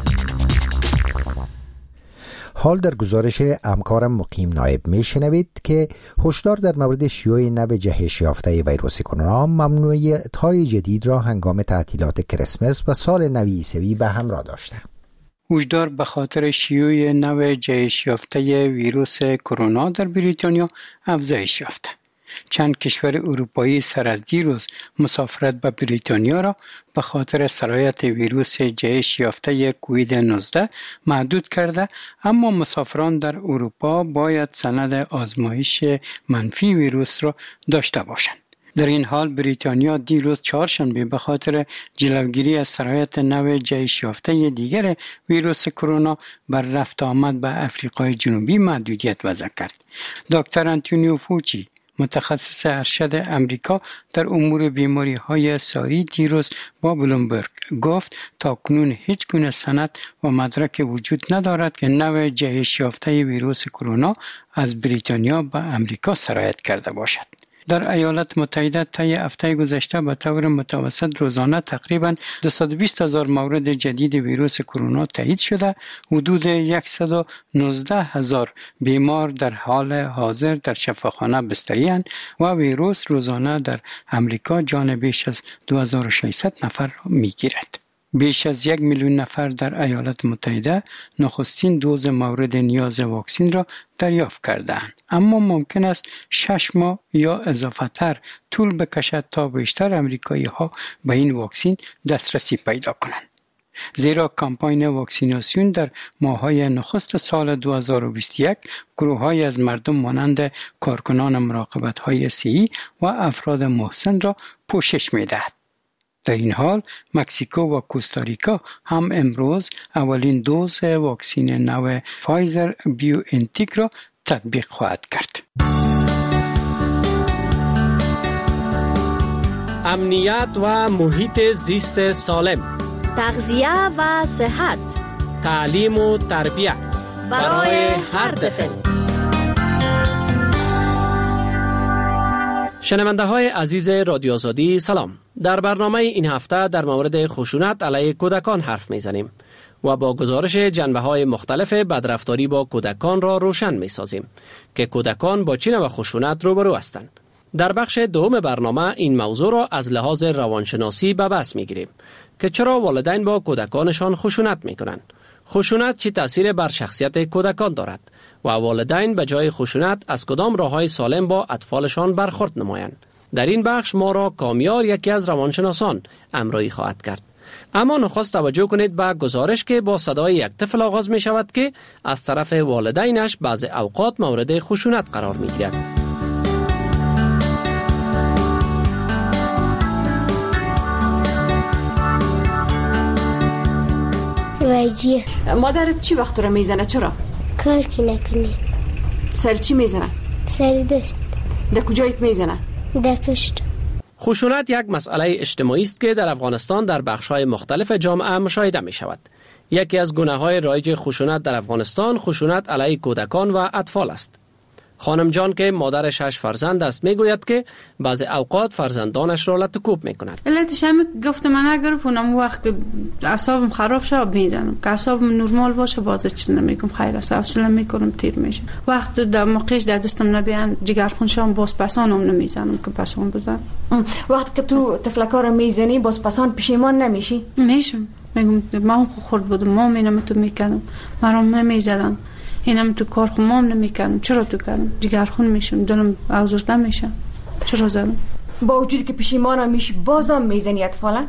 حال در گزارش همکارم مقیم نایب میشنوید که هشدار در مورد شیوع نو جهش یافته ویروس کرونا ممنوعیت‌های جدید را هنگام تعطیلات کریسمس و سال نو عیسوی به همراه داشته. هشدار به خاطر شیوع نو جهش یافته ویروس کرونا در بریتانیا افزایش یافته. چند کشور اروپایی سر از دیروز مسافرت به بریتانیا را به خاطر سرایت ویروس جهش یافته کووید نوزده محدود کرده، اما مسافران در اروپا باید سند آزمایش منفی ویروس را داشته باشند. در این حال بریتانیا دیروز چهارشنبه به خاطر جلوگیری از سرایت نو جهش یافته دیگر ویروس کرونا بر رفت آمد به افریقای جنوبی محدودیت وضع کرد. دکتر آنتونیو فوچی، متخصص ارشد امریکا در امور بیماری های ساری، دیروز با بلومبرگ گفت تاکنون هیچ گونه سند و مدرک وجود ندارد که نو جهش یافته ویروس کرونا از بریتانیا به امریکا سرایت کرده باشد. در ایالات متحده طی هفته گذشته به طور متوسط روزانه تقریباً دویست و بیست هزار مورد جدید ویروس کرونا تایید شده، حدود صد و نوزده هزار بیمار در حال حاضر در شفاخانه بستری اند و ویروس روزانه در امریکا جان بیش از دو هزار و ششصد نفر را می‌گیرد. بیش از یک میلیون نفر در ایالات متحده نخستین دوز مورد نیاز واکسن را دریافت کردند، اما ممکن است شش ماه یا اضافه تر طول بکشد تا بیشتر امریکایی ها به این واکسن دسترسی پیدا کنند. زیرا کمپاین واکسیناسیون در ماه‌های نخست سال دو هزار و بیست و یک گروه‌های از مردم مانند کارکنان مراقبت‌های صحی و افراد محسن را پوشش می‌دهد. در این حال مکزیکو و کوستاریکا هم امروز اولین دوز واکسن نو فایزر بیو انتیک را تطبیق خواهد کرد. امنیت و محیط زیست سالم، تغذیه و صحت، تعلیم و تربیت برای هر طفل. شنونده های عزیز رادیو آزادی سلام. در برنامه این هفته در مورد خشونت علیه کودکان حرف میزنیم و با گزارش جنبه های مختلف بدرفتاری با کودکان را روشن می سازیم که کودکان با چه نوع خشونت روبرو هستند. در بخش دوم برنامه این موضوع را از لحاظ روانشناسی به بحث می گیریم که چرا والدین با کودکانشان خشونت می کنند، خشونت چه تأثیر بر شخصیت کودکان دارد و والدین به جای خشونت از کدام راه‌های سالم با اطفالشان برخورد نمایند. در این بخش ما را کامیار، یکی از روانشناسان، همراهی خواهد کرد. اما نخست توجه کنید به گزارش که با صدای یک طفل آغاز می شود که از طرف والدینش بعض اوقات مورد خشونت قرار می گیرد. وایجی مادرت چی وقت رو میزنه؟ چرا؟ کار که نکنی. سر چی میزنه؟ سر دست. در کجایت میزنه؟ در پشت. خشونت یک مسئله اجتماعی است که در افغانستان در بخش‌های مختلف جامعه مشاهده می شود. یکی از گونه‌های رایج خشونت در افغانستان خشونت علیه کودکان و اطفال است. خانم جان که مادر شش فرزند است میگوید که بعض اوقات فرزندانش را لطکوب میکند. علتش هم گفتم من نگرفت اونم وقت که اعصابم خراب شد میزنم، که اعصابم نرمال باشه باز چیز نمیگم، خیر است حوصله میکنم تیر میشه. وقت در موقعش در دستم نبیان جگرخون شام باز پسانم نمیزنم که پسان بزنم. وقت که تو تفلکا رو میزنی باز پسان پشیمان نمیشی؟ میشم، میگم ما خورد بودم ما مینم تو میکردم مرام نمیزدم، اینم تو کار خمام نمیکنم، چرا تو کردم؟ جگرخون میشم، دلم آزرده میشم، چرا زدم؟ با وجودی که پشیمان میشی بازم میزنی اطفالا؟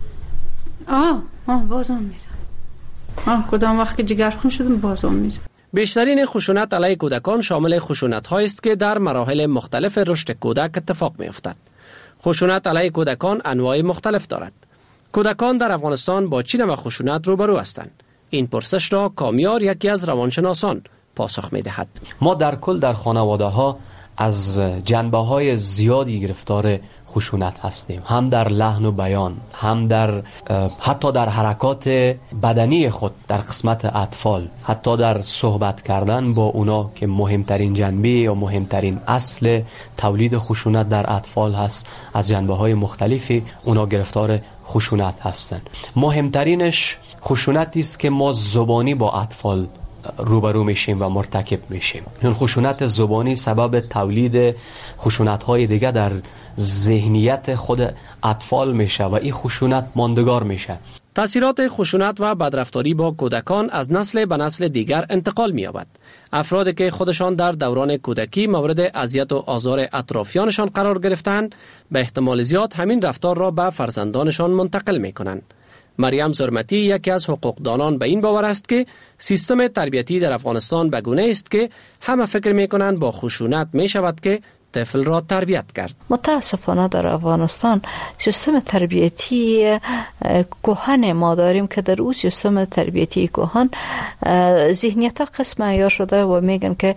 آه آه بازم میزنم. آه کدام وقت که جگرخون شدم بازم میزنم. بیشترین خشونت علیه کودکان شامل خشونت هایی است که در مراحل مختلف رشد کودک اتفاق میافتد. خشونت علیه کودکان انواع مختلف دارد. کودکان در افغانستان با چه نوع خشونت روبرو هستند؟ این پرسش را کامیار، یکی از روانشناسان، پاسخ می دهد. ما در کل در خانواده ها از جنبه های زیادی گرفتار خشونت هستیم، هم در لحن و بیان، هم در حتی در حرکات بدنی خود در قسمت اطفال، حتی در صحبت کردن با اونا که مهمترین جنبه یا مهمترین اصل تولید خشونت در اطفال هست. از جنبه های مختلفی اونا گرفتار خشونت هستند. مهمترینش خشونتی است که ما زبانی با اطفال روبرو میشیم و مرتکب میشیم. این خشونت زبانی سبب تولید خشونت‌های دیگه در ذهنیت خود اطفال میشه و این خشونت ماندگار میشه. تأثیرات خشونت و بدرفتاری با کودکان از نسل به نسل دیگر انتقال می‌یابد. افرادی که خودشان در دوران کودکی مورد اذیت و آزار اطرافیانشان قرار گرفتند، به احتمال زیاد همین رفتار را به فرزندانشان منتقل می‌کنند. مریم زرمتی، یکی از حقوقدانان، به این باور است که سیستم تربیتی در افغانستان به گونه است که همه فکر می‌کنند با خشونت می‌شود که طفل را تربیت کرد. متاسفانه در افغانستان سیستم تربیتی کهن ما داریم که در اون سیستم تربیتی کهن ذهنیت ها قسم عیار شده و میگن که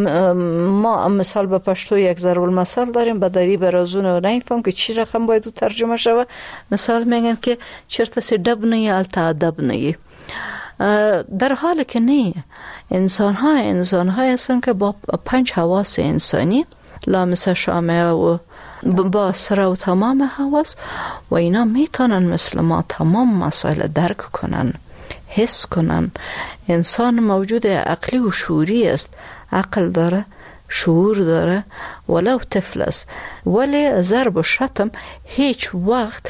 ما مثال به پشتو یک ضرب المثل داریم، به دری برازون و نمیفهم که چی رقم باید او ترجمه شوه. مثال میگن که چرت سی دب نی التا ادب نی، در حالی که نه. انسان ها انسان ها هستن که با پنج حواس انسانی لامس شامه و با سر و تمام حواس و اینا میتونن مثل ما تمام مسائل درک کنن، حس کنن. انسان موجود عقلی و شعوری است، عقل داره، شعور داره، ولو طفل است. ولی ضرب و شتم هیچ وقت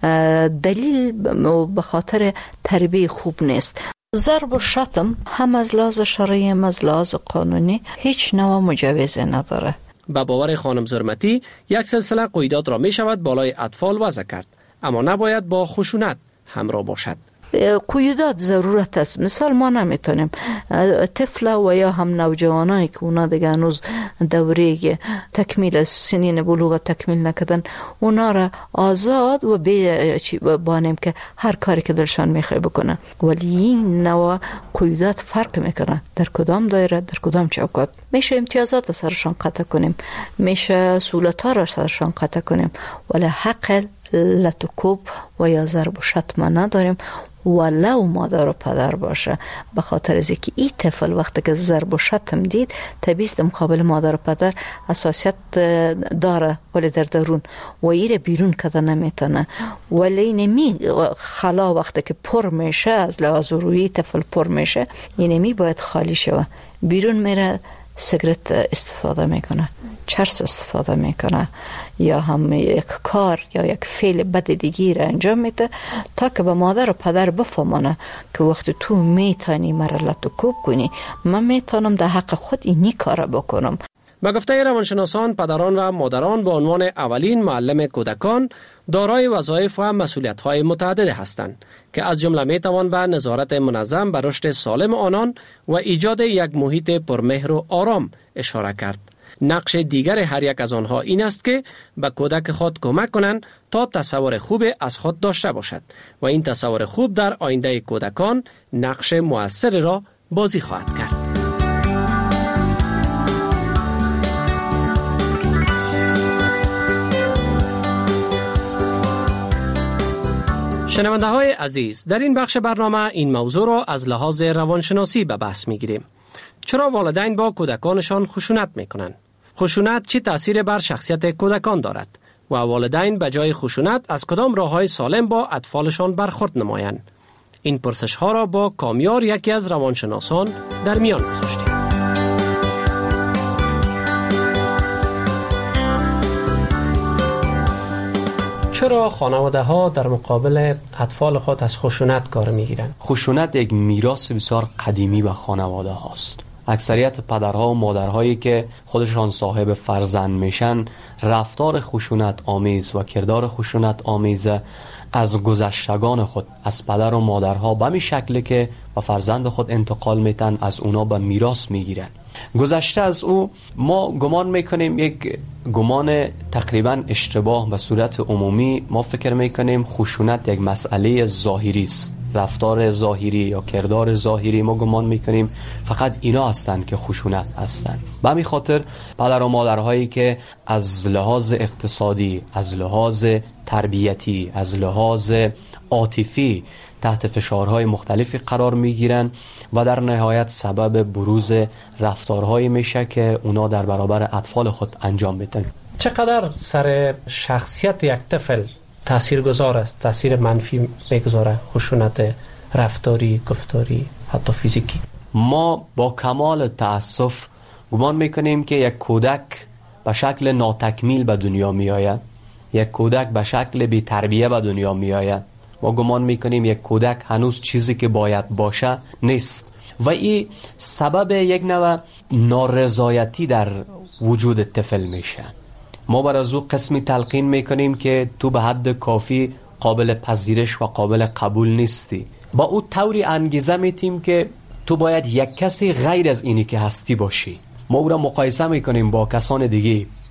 دلیل به خاطر تربیت خوب نیست. ضرب و شتم هم از لحاظ شرعی هم از لحاظ قانونی هیچ نوع مجوز نداره. به باور خانم زرمتی یک سلسله قیودات را می شود بالای اطفال وضع کرد، اما نباید با خشونت همراه باشد. قیودات ضرورت است. مثال ما نمیتونیم طفل و یا هم نوجوانایی که اونا دیگه هنوز دوره تکمیل سنین بلوغ تکمیل نکردن اونا را آزاد و به بانیم که هر کاری که دلشان میخواه بکنن، ولی این نوع قیودات فرق میکنه در کدام دایره، در کدام چوکات. میشه امتیازات سرشان قطع کنیم، میشه سهولت ها را سرشان قطع کنیم، ولی حق لطکوب و یا ضرب و شتم نداریم، ولو مادر و پدر باشه. به خاطر از اینکه این طفل وقتی که ضرب و شتم دید طبیعی است مقابل مادر و پدر حساسیت داره، ولی در درون و ایره بیرون کده نمیتونه. ولی نمی خلا وقتی که پر میشه از لحاظ روحی طفل پر میشه، اینمی باید خالی شوه. بیرون میره سیگرت استفاده میکنه، چرس استفاده میکنه، یا هم یک کار یا یک فعل بد دیگی را انجام میده تا که به مادر و پدر بفهمونه که وقتی تو میتونی مرا لطکوب کنی، من میتونم در حق خود اینی کار بکنم. به گفته روانشناسان، پدران و مادران به عنوان اولین معلم کودکان دارای وظایف و مسئولیت‌های متعدد هستند که از جمله میتوان به نظارت منظم بر رشد سالم آنان و ایجاد یک محیط پرمهر و آرام اشاره کرد. نقش دیگر هر یک از آنها این است که به کودک خود کمک کنند تا تصور خوب از خود داشته باشد و این تصور خوب در آینده کودکان نقش مؤثر را بازی خواهد کرد. شنونده های عزیز، در این بخش برنامه این موضوع را از لحاظ روانشناسی به بحث می گیریم. چرا والدین با کودکانشان خشونت می کنند؟ خشونت چه تأثیر بر شخصیت کودکان دارد و والدین به جای خشونت از کدام راه‌های سالم با اطفالشان برخورد نمایند؟ این پرسش ها را با کامیار، یکی از روانشناسان، در میان گذاشتیم. چرا خانواده ها در مقابل اطفال خود از خشونت کار میگیرند؟ خشونت یک میراث بسیار قدیمی به خانواده هاست. اکثریت پدرها و مادرهایی که خودشان صاحب فرزند میشن رفتار خشونت آمیز و کردار خشونت آمیز از گذشتگان خود، از پدر و مادرها به می شکلی که با فرزند خود انتقال میتن، از اونا به میراث میگیرن. گذشته از او ما گمان میکنیم یک گمان تقریبا اشتباه. به صورت عمومی ما فکر میکنیم خشونت یک مسئله ظاهری است، رفتار ظاهری یا کردار ظاهری. ما گمان میکنیم فقط اینا هستند که خشونت هستند. به همین خاطر پدر و مادرهایی که از لحاظ اقتصادی، از لحاظ تربیتی، از لحاظ عاطفی تحت فشارهای مختلفی قرار میگیرن و در نهایت سبب بروز رفتارهایی میشه که اونا در برابر اطفال خود انجام میدن. چقدر سر شخصیت یک طفل تأثیر گذار است، تأثیر منفی میگذاره خشونت رفتاری، گفتاری، حتی فیزیکی؟ ما با کمال تأسف گمان میکنیم که یک کودک به شکل ناتکمیل به دنیا میآید، یک کودک به شکل بی تربیه به دنیا میآید. ما گمان میکنیم یک کودک هنوز چیزی که باید باشه نیست و این سبب یک نوع نارضایتی در وجود طفل میشه. ما بر از او قسمی تلقین میکنیم که تو به حد کافی قابل پذیرش و قابل قبول نیستی. با او طوری انگیزه میتیم که تو باید یک کسی غیر از اینی که هستی باشی. ما او را مقایسه میکنیم با کسان دیگه.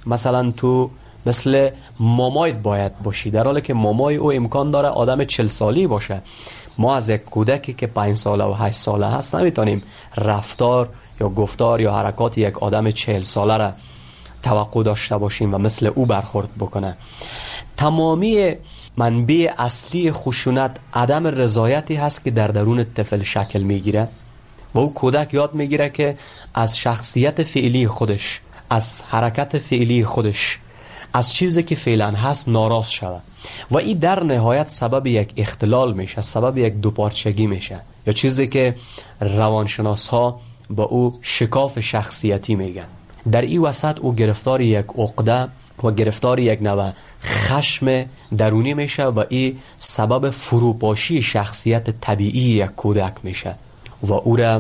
مثلا تو مثل مامایت باید باشی، در حالی که مامای او امکان داره آدم چل سالی باشه. ما از یک کودکی که پنج ساله و هشت ساله هست نمیتونیم رفتار یا گفتار یا حرکات یک آدم چهل ساله را توقع داشته باشیم و مثل او برخورد بکنه. تمامی منبع اصلی خشونت عدم رضایتی هست که در درون طفل شکل میگیره و او کودک یاد میگیره که از شخصیت فعلی خودش، از حرکت فعلی خودش، از چیزی که فعلا هست ناراض شود و این در نهایت سبب یک اختلال میشه، سبب یک دوپارچگی میشه، یا چیزی که روانشناس ها با او شکاف شخصیتی میگن. در این وسط او گرفتار یک عقده و گرفتار یک نوع خشم درونی میشه و این سبب فروپاشی شخصیت طبیعی یک کودک میشه و او را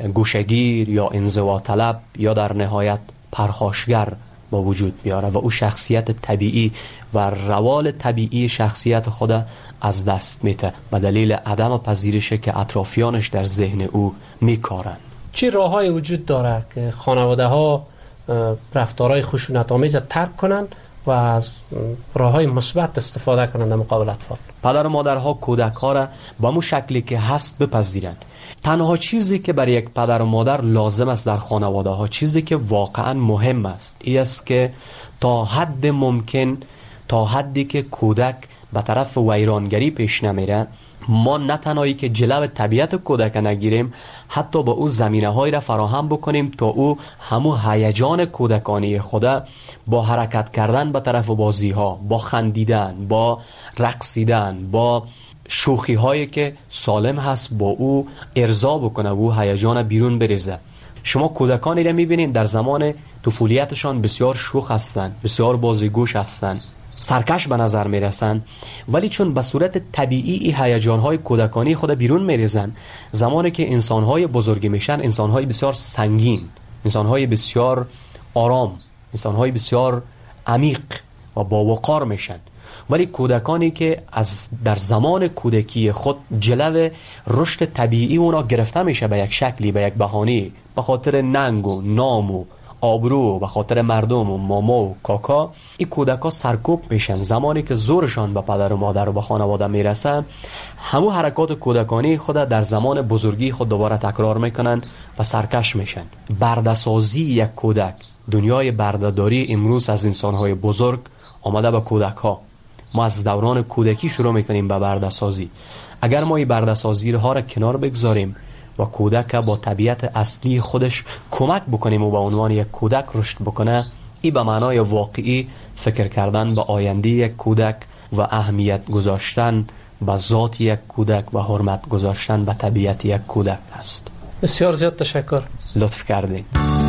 گوشگیر یا انزوا طلب یا در نهایت پرخاشگر با وجود بیاره و او شخصیت طبیعی و روال طبیعی شخصیت خود از دست میده به دلیل عدم پذیرشی که اطرافیانش در ذهن او میکارن. چه راههای وجود داره که خانواده ها رفتارهای خشونت آمیز ترک کنن و از راههای مثبت استفاده کنن در مقابل اطفال؟ پدر و مادرها کودک ها را با مو شکلی که هست بپذیرند. تنها چیزی که برای یک پدر و مادر لازم است در خانواده ها، چیزی که واقعا مهم است، این است که تا حد ممکن، تا حدی که کودک به طرف ویرانگری پیش نمیره، ما نه تنهایی که جلو طبیعت کودک نگیریم، حتی با او زمینه هایی را فراهم بکنیم تا او همو هیجان کودکانی خود با حرکت کردن به طرف بازی ها، با خندیدن، با رقصیدن، با شوخی هایی که سالم هست با او ارضا بکنه و او هیجان بیرون بریزه. شما کودکانی را میبینید در زمان طفولیتشان بسیار شوخ هستند، بسیار بازیگوش هستند، سرکش به نظر میرسن، ولی چون به صورت طبیعی این هیجان‌های کودکانی خود بیرون میریزن، زمانی که انسان‌های بزرگی میشن، انسان‌های بسیار سنگین، انسان‌های بسیار آرام، انسان‌های بسیار عمیق و با وقار میشن. ولی کودکانی که از در زمان کودکی خود جلو رشد طبیعی اونا گرفته میشه به یک شکلی، به یک بهانه، به خاطر ننگ و نام و آبرو، به خاطر مردم و ماما و کاکا، این کودکا سرکوب میشن. زمانی که زورشان به پدر و مادر و به خانواده میرسن، همو حرکات کودکانی خود در زمان بزرگی خود دوباره تکرار میکنن و سرکش میشن. برده‌سازی یک کودک، دنیای برده‌داری امروز از انسانهای بزرگ آمده به کودک ها. ما از دوران کودکی شروع میکنیم به برده‌سازی. اگر ما این برده‌سازی ها را کنار بگذاریم و کودک با طبیعت اصلی خودش کمک بکنیم و به عنوان یک کودک رشد بکنه، این به معنای واقعی فکر کردن به آینده یک کودک و اهمیت گذاشتن به ذات یک کودک و حرمت گذاشتن به طبیعت یک کودک است. بسیار زیاد تشکر. لطف کردین.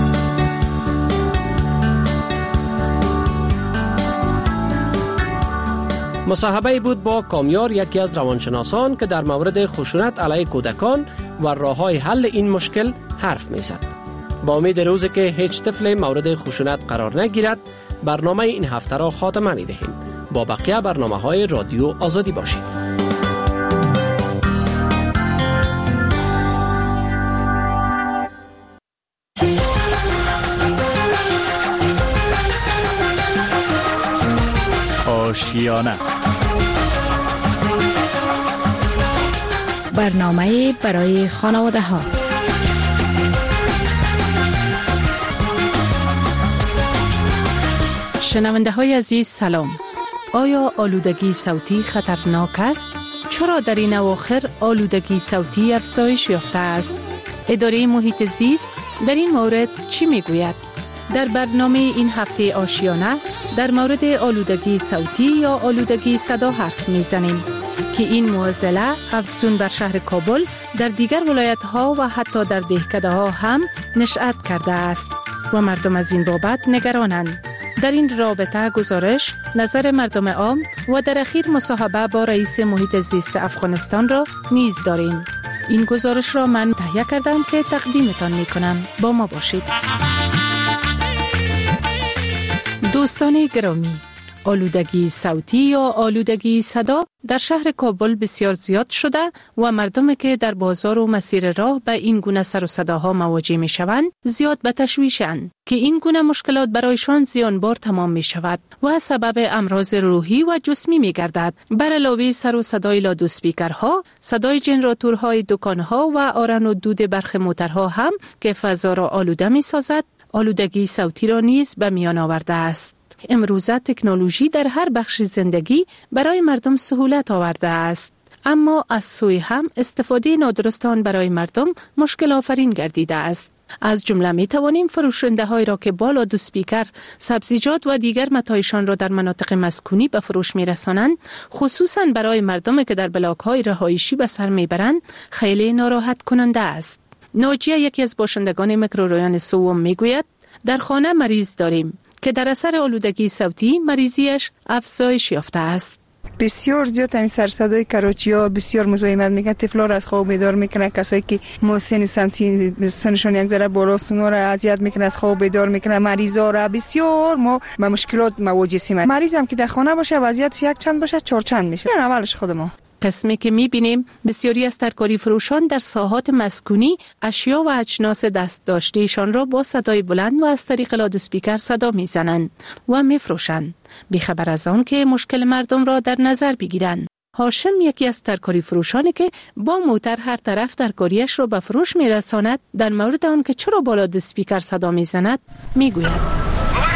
مصاحبه بود با کامیار، یکی از روانشناسان که در مورد خشونت علیه کودکان و راه‌های حل این مشکل حرف می‌زد. با امید روزی که هیچ طفل مورد خشونت قرار نگیرد، برنامه این هفته را خاتمه می‌دهیم. با بقیه برنامه‌های رادیو آزادی باشید. آشیانه، برنامه برای خانواده ها. شنونده های عزیز سلام. آیا آلودگی صوتی خطرناک است؟ چرا در این اواخر آلودگی صوتی افزایش یافته است؟ اداره محیط زیست در این مورد چی میگوید؟ در برنامه این هفته آشیانه در مورد آلودگی صوتی یا آلودگی صدا حرف میزنیم که این معضله افزون بر شهر کابل در دیگر ولایت ها و حتی در دهکده ها هم نشأت کرده است و مردم از این بابت نگرانند. در این رابطه گزارش، نظر مردم عام و در اخیر مصاحبه با رئیس محیط زیست افغانستان را نیز داریم. این گزارش را من تهیه کردم که تقدیمتان می کنم. با ما باشید. دوستان گرامی، آلودگی صوتی یا آلودگی صدا در شهر کابل بسیار زیاد شده و مردمی که در بازار و مسیر راه به این گونه سر و صداها مواجه می شوند زیاد به تشویشند که این گونه مشکلات برایشان زیانبار تمام می شود و سبب امراض روحی و جسمی می گردد. بر علاوه سر و صدای لادوسپیکرها، صدای جنراتورهای دکانها و آرن و دود برخی موترها هم که فضا را آلوده می سازد، آلودگی صوتی را نیز به میان آورده است. امروزه تکنولوژی در هر بخش زندگی برای مردم سهولت آورده است، اما از سوی هم استفاده نادرست آن برای مردم مشکل آفرین گردیده است. از جمله می توانیم فروشنده های را که با لادوسپیکر سبزیجات و دیگر متاعشان را در مناطق مسکونی به فروش می رسانند، خصوصا برای مردمی که در بلاک های رهایشی به سر می برند، خیلی ناراحت کننده است. ناجیه، یکی از باشندگان میکرورایون سوم، می گوید در خانه مریض داریم که در اثر آلودگی صوتی مریضیش افزایش یافته است. بسیار زیاد این سر صدای کراچی‌ها بسیار مزاحمت میکنه، طفلا را از خواب بیدار میکنه، کسایی که مسن و سنسی سنشون یک ذره بالاست اونا را اذیت میکنه، از خواب بیدار میکنه، مریضا را بسیار ما با مشکلات مواجه هستیم. مریض هم که در خانه باشه وضعیت یک چند باشه چهار چند میشه. نه اولش خود ما قسمی که می‌بینیم بسیاری از ترکاری فروشان در ساحات مسکونی اشیا و اجناس دست داشتهشان را با صدای بلند و از طریق لادوسپیکر صدا میزنند و میفروشند، بیخبر از آن که مشکل مردم را در نظر بگیرند. هاشم، یکی از ترکاری فروشانی که با موتر هر طرف ترکاریش را به فروش میرساند، در مورد آن که چرا با لادوسپیکر صدا میزند میگوید: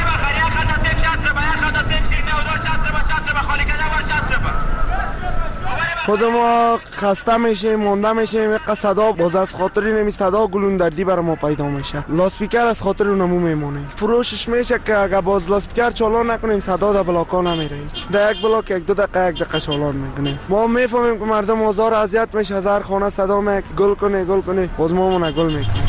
خود ما خسته میشیم، مونده میشیم، یک صدا باز از خاطر نمی صدا گلون دردی برای ما پیدا میشه. لاسپیکر از خاطر اونمو میمونه. فروشش میشه که اگه باز لاسپیکر چالان نکنیم صدا در بلاکا نمیره هیچ. در یک بلاک یک دو دقیقه یک دقیقه چالان میکنیم. ما میفهمیم که مردم آزار اذیت میشه، از هر خانه صدا میک گل کنه گل کنه، باز ما مون گل میکنیم.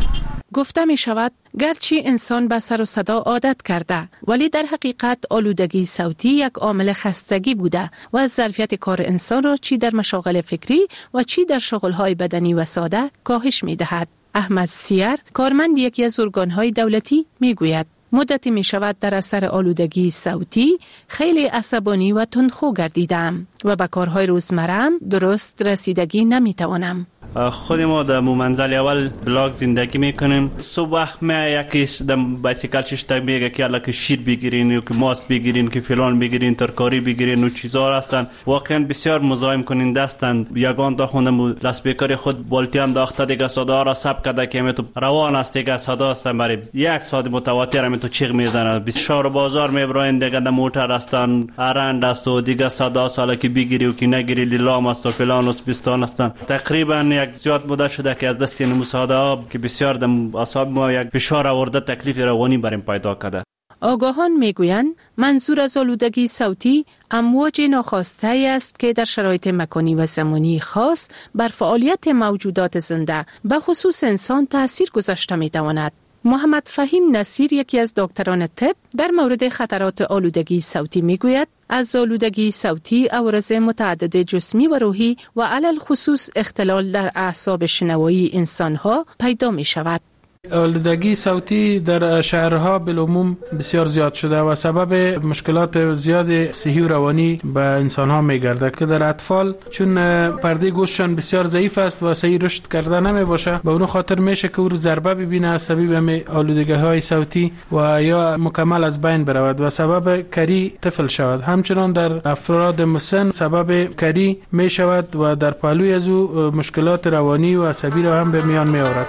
گفته می شود گرچه انسان به سر و صدا عادت کرده، ولی در حقیقت آلودگی صوتی یک عامل خستگی بوده و از ظرفیت کار انسان را چی در مشاغل فکری و چی در شغل‌های بدنی و ساده کاهش می دهد. احمد سیر، کارمند یکی از ارگان‌های دولتی، می گوید مدتی می شود در اثر آلودگی صوتی خیلی عصبانی و تندخو گردیدم و به کارهای روزمره‌ام درست رسیدگی نمی توانم. خود ما در منزل اول بلاک زندگی میکنیم. صبح وقت می یکیش در بایسیکل ششتک میگه که الان که شیر بگیرین که ماست بگیرین که فلان بگیرین ترکاری بگیرین و چیزا هستن، واقعا بسیار مزاحم کننده هستند. یگان تا خوندم لاسپیکر خود بالتی هم داخته دیگه صدا را ثبت کرده که می تو روان است دیگه صدا است برای یک ساعت متواتر می تو چیغ میزنه. بسیار بازار میبرین دیگه در موتر هستن، ارند است و دیگه صدا سالا که بگیری و که نگیری لیلام است و فلان است بستان هستن. تقریبا یک زیاد بوده شده که از دست این مساعده که بسیار در اعصاب ما یک فشار آورده، تکلیف روانی بریم پیدا کرده. آگاهان میگویند منظور از آلودگی صوتی امواج ناخواسته است که در شرایط مکانی و زمانی خاص بر فعالیت موجودات زنده به خصوص انسان تأثیر گذاشته میتواند. محمد فهیم نصیر، یکی از دکتران طب، در مورد خطرات آلودگی صوتی میگوید از آلودگی صوتی عوارض متعدد جسمی و روحی و علل خصوص اختلال در اعصاب شنوایی انسانها پیدا می شود. آلودگی صوتی در شهرها بالعموم بسیار زیاد شده و سبب مشکلات زیاد صحی و روانی به انسانها میگرده که در اطفال چون پرده گوششان بسیار ضعیف است و صحیح رشد کرده نمی باشه، به اون خاطر میشه که او ضربه ببینه از سبب آلودگی های صوتی و یا مکمل از بین برود و سبب کری طفل شود. همچنان در افراد مسن سبب کری می شود و در پهلوی از او مشکلات روانی و عصبی را هم به میان می آورد.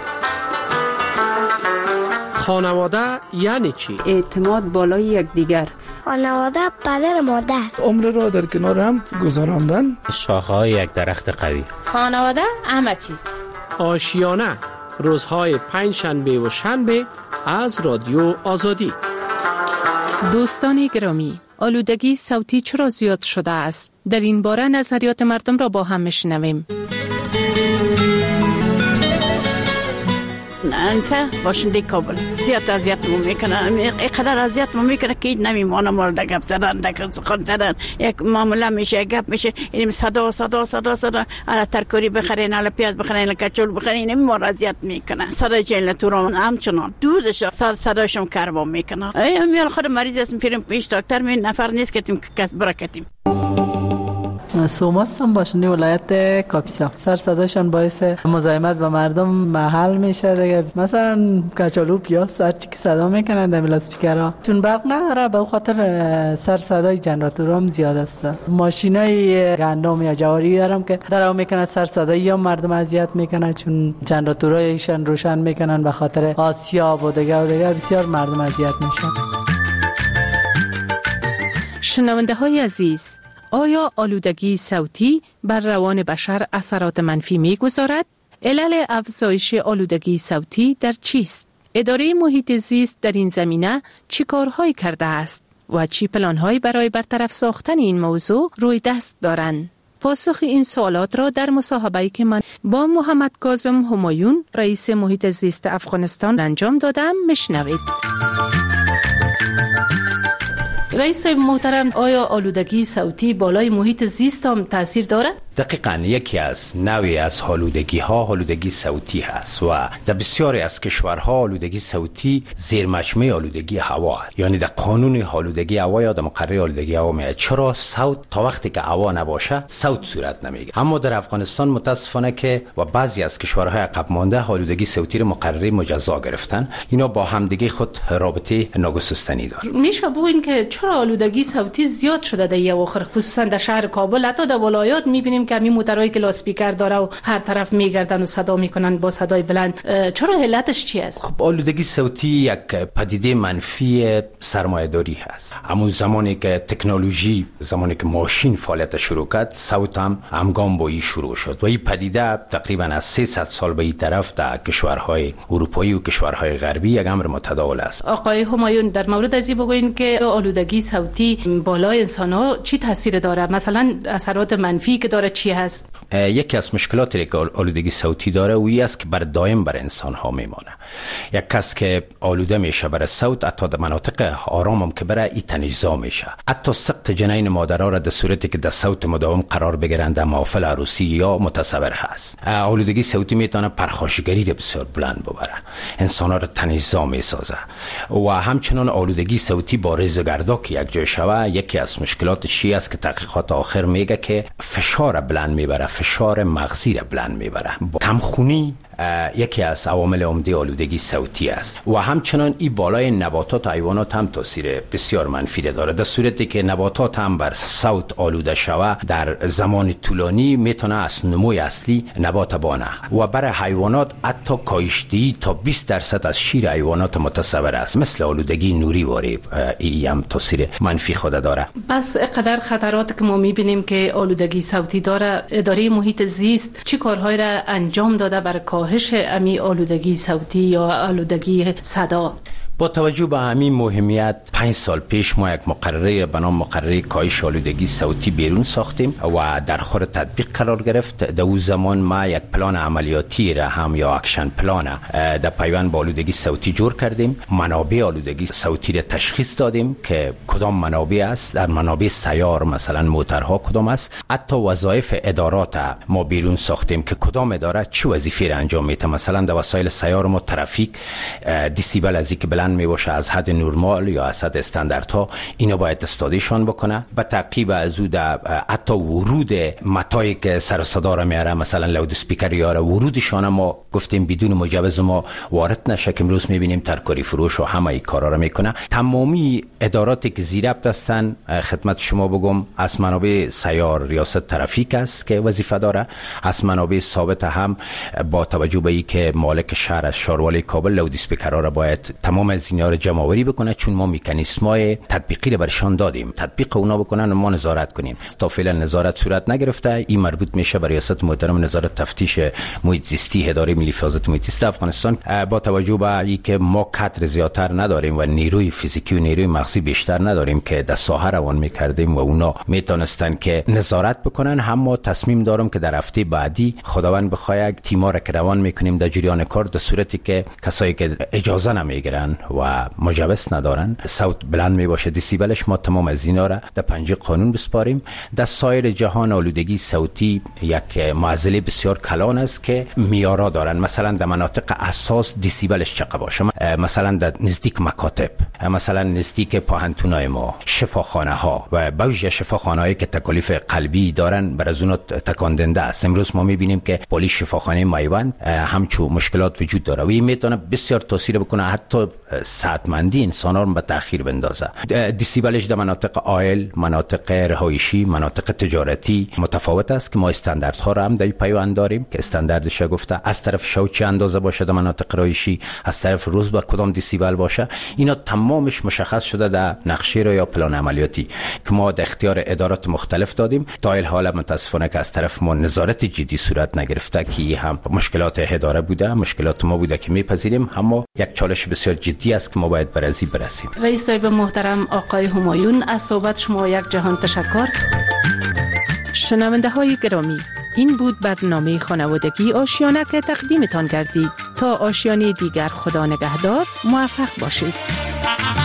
خانواده یعنی چی؟ اعتماد بالای یکدیگر. خانواده پدر مادر. عمر را در کنار هم گذراندن. شاخه‌های یک درخت قوی. خانواده همه چیز. آشیانه، روزهای پنج شنبه و شنبه از رادیو آزادی. دوستان گرامی، آلودگی صوتی چرا زیاد شده است؟ در این باره نظریات مردم را با هم میشنویم. انسه باشنده کابل زیاد اذیت مو میکنه، اینقدر اذیت مو میکنه که نمیمونه مورد گپ زدن دک سخن زدن. یک معامله میشه گپ میشه این صدا صدا صدا صدا الا ترکاری بخرین الا پیاز بخرین الا کچول بخرین این اذیت میکنه. صدا جیل تو رو همچنان دودش صداشم کربا میکنه. میال خود مریض اسم پیرم پیش دکتر می نفر نیست که تیم کس برکتیم. سوماس هم باشنده ولایت کاپیسا. سر صداشان باعث مزاحمت با مردم محل میشه دیگه. مثلا کچالو پیاز هر چی که صدا میکنن در اسپیکرها چون برق نداره به خاطر سر صدای جنراتورام زیاد است. ماشینای گندم یا جواری دارم که درو میکنه سر صدای یا مردم اذیت میکنه چون جنراتورایشان روشن میکنن به خاطر آسیاب و دیگه و دیگه بسیار مردم اذیت میشن. شنونده های عزیز، آیا آلودگی صوتی بر روان بشر اثرات منفی می‌گذارد؟ علل افزایش آلودگی صوتی در چیست؟ اداره محیط زیست در این زمینه چی کارهایی کرده است و چی پلان‌هایی برای برطرف ساختن این موضوع روی دست دارند؟ پاسخ این سوالات را در مصاحبه‌ای که من با محمد کاظم همایون رئیس محیط زیست افغانستان انجام دادم میشنوید. رئیس محترم، آیا آلودگی صوتی بالای محیط زیست هم تاثیر داره؟ دقیقاً یکی از نوعی از آلودگی ها آلودگی صوتی هست و در بسیاری از کشورها آلودگی صوتی زیر مجموعه آلودگی هوا است. یعنی در قانون آلودگی هوا یا در مقرره آلودگی هوا میاد چرا صوت تا وقتی که هوا نباشه صوت صورت نمیگیره. اما در افغانستان متاسفانه که و بعضی از کشورهای عقب مانده آلودگی صوتی رو مقرره مجزا گرفتن. اینا با همدیگه خود رابطه ناگسستنی داره. میشه بگوین که چرا آلودگی صوتی زیاد شده در یه اواخر، خصوصا در شهر کابل، حتی در ولایات میبینیم که همین موتورایی که لاسپیکر داره و هر طرف میگردن و صدا میکنن با صدای بلند. چرا علتش چی است؟ خب آلودگی صوتی یک پدیده منفی سرمایه‌داری هست. اما زمانی که تکنولوژی، زمانی که ماشین فعالیت شروع کرد، صوت هم همگام با این شروع شد و این پدیده تقریبا از سیصد سال به این طرف در کشورهای اروپایی و کشورهای غربی یک امر متداول است. آقای همایون، در مورد از این بگوین که آلودگی صوتی بالای انسان‌ها چی تاثیر داره؟ مثلا اثرات منفی که داره چی هست؟ یکی از مشکلاتی که آلودگی صوتی داره وی است که بر دائم بر انسان‌ها میمانه. یک کس که آلوده میشه بر صوت، حتی در مناطق آرام هم که بره ای تنش‌زا میشه. حتی سقط جنین مادرها را در صورتی که در صوت مداوم قرار بگیرند در محافل عروسی یا متصور هست. آلودگی صوتی میتونه پرخاشگری را بسیار بلند ببره، انسان‌ها را تنش‌زا میسازه و همچنان آلودگی صوتی با ریزگردا که یک جای شوه، یکی از مشکلاتش چی است که تحقیقات آخر میگه که فشار بلند میبره، فشار مغزی را بلند میبره. کمخونی یکی از عوامل عمده آلودگی صوتی است و همچنان این بالای نباتات و حیوانات هم تاثیر بسیار منفی داره. در صورتی که نباتات هم بر صوت آلوده شوه، در زمان طولانی میتونه از نموی اصلی نبات بانه و برای حیوانات حتی کاهش‌دهی تا بیست درصد از شیر حیوانات متصور است. مثل آلودگی نوری واری ای هم تاثیر منفی خود داره. بس قدر خطرات که ما میبینیم که آلودگی صوتی داره، اداره محیط زیست چی کارهایی را انجام داده برای کاهش امی آلودگی صوتی یا آلودگی صدا؟ با توجه به همین مهمیت پنج سال پیش ما یک مقرره به نام مقرره کاهش آلودگی صوتی بیرون ساختیم و در خور تطبیق قرار گرفت. در اون زمان ما یک پلان عملیاتی را هم یا اکشن پلان در پیوند با آلودگی صوتی جور کردیم. منابع آلودگی صوتی را تشخیص دادیم که کدام منابع است، در منابع سیار مثلا موترها کدام است. حتی وظایف ادارات ما بیرون ساختیم که کدام اداره چه وظیفه را انجام میده. مثلا در وسایل سیار ما ترافیک دیسیبل از اینکه بلند می باشه از حد نرمال یا از حد استانداردها، اینا باید استادیشان بکنه. به تعقیب از او در حتی ورود متایی که سر صدا را میاره، مثلا لاود اسپیکر یاره، ورودشان ما گفتیم بدون مجوز ما وارد نشه که امروز میبینیم ترکاری فروش و همه این کارا را میکنه. تمامی اداراتی که زیر ابط هستن، خدمت شما بگم، از منابع سیار ریاست ترافیک است که وظیفه داره، از منابع ثابت هم با توجه به اینکه مالک شهر از شاروالی کابل لاود اسپیکرها را باید تمام از اینا رو جمع آوری بکنه، چون ما مکانیزم‌های تطبیقی رو برشان دادیم، تطبیق اونا بکنن و ما نظارت کنیم. تا فعلا نظارت صورت نگرفته. این مربوط میشه به ریاست محترم نظارت تفتیش محیط زیستی اداره ملی حفاظت محیط زیست افغانستان. با توجه به اینکه ما کادر زیادتر نداریم و نیروی فیزیکی و نیروی مغزی بیشتر نداریم که در ساحه روان میکردیم و اونا میتونستن که نظارت بکنن، هم ما تصمیم دارم که در هفته بعدی خداوند بخواد تیم‌ها را که روان میکنیم در جریان کار، در صورتی که کسایی که اجازه نمیگیرن و مجوز ندارن، صوت بلند می باشه دسیبلش، ما تمام از اینا را در پنجه قانون بسپاریم. در سایر جهان آلودگی صوتی یک معضله بسیار کلان است که میارا دارن. مثلا در مناطق حساس دسیبلش چقدر باشه، مثلا در نزدیک مکاتب، مثلا نزدیک پاهنتونای ما، شفاخانه ها و بعضی شفاخانه هایی که تکالیف قلبی دارن بر از اون تکاندنده است. امروز ما میبینیم که پلیس شفاخانه میوند همچو مشکلات وجود داره و این میتونه بسیار تاثیر بکنه، حتی صحتمندی انسان‌ها رو به تأخیر بندازه. دسیبلش در مناطق آیل، مناطق رهایشی، مناطق تجارتی متفاوت است که ما استانداردها رو هم در پیوند داریم که استانداردش گفته از طرف شو چه اندازه باشه در مناطق رهایشی، از طرف روز با کدام دسیبل باشه. اینا تمامش مشخص شده در نقشه رو یا پلان عملیاتی که ما در اختیار ادارات مختلف دادیم. تا این حال متاسفانه که از طرف ما نظارت جدی صورت نگرفته که هم مشکلات اداره بوده، مشکلات ما بوده که میپذیریم، اما یک چالش بسیار جدی است که ما باید بر ازی برسیم. رئیس صاحب محترم آقای همایون، از صحبت شما یک جهان تشکر. شنونده های گرامی، این بود برنامه خانوادگی آشیانه که تقدیمتان کردید. تا آشیانه دیگر خدا نگهدار، موفق باشید.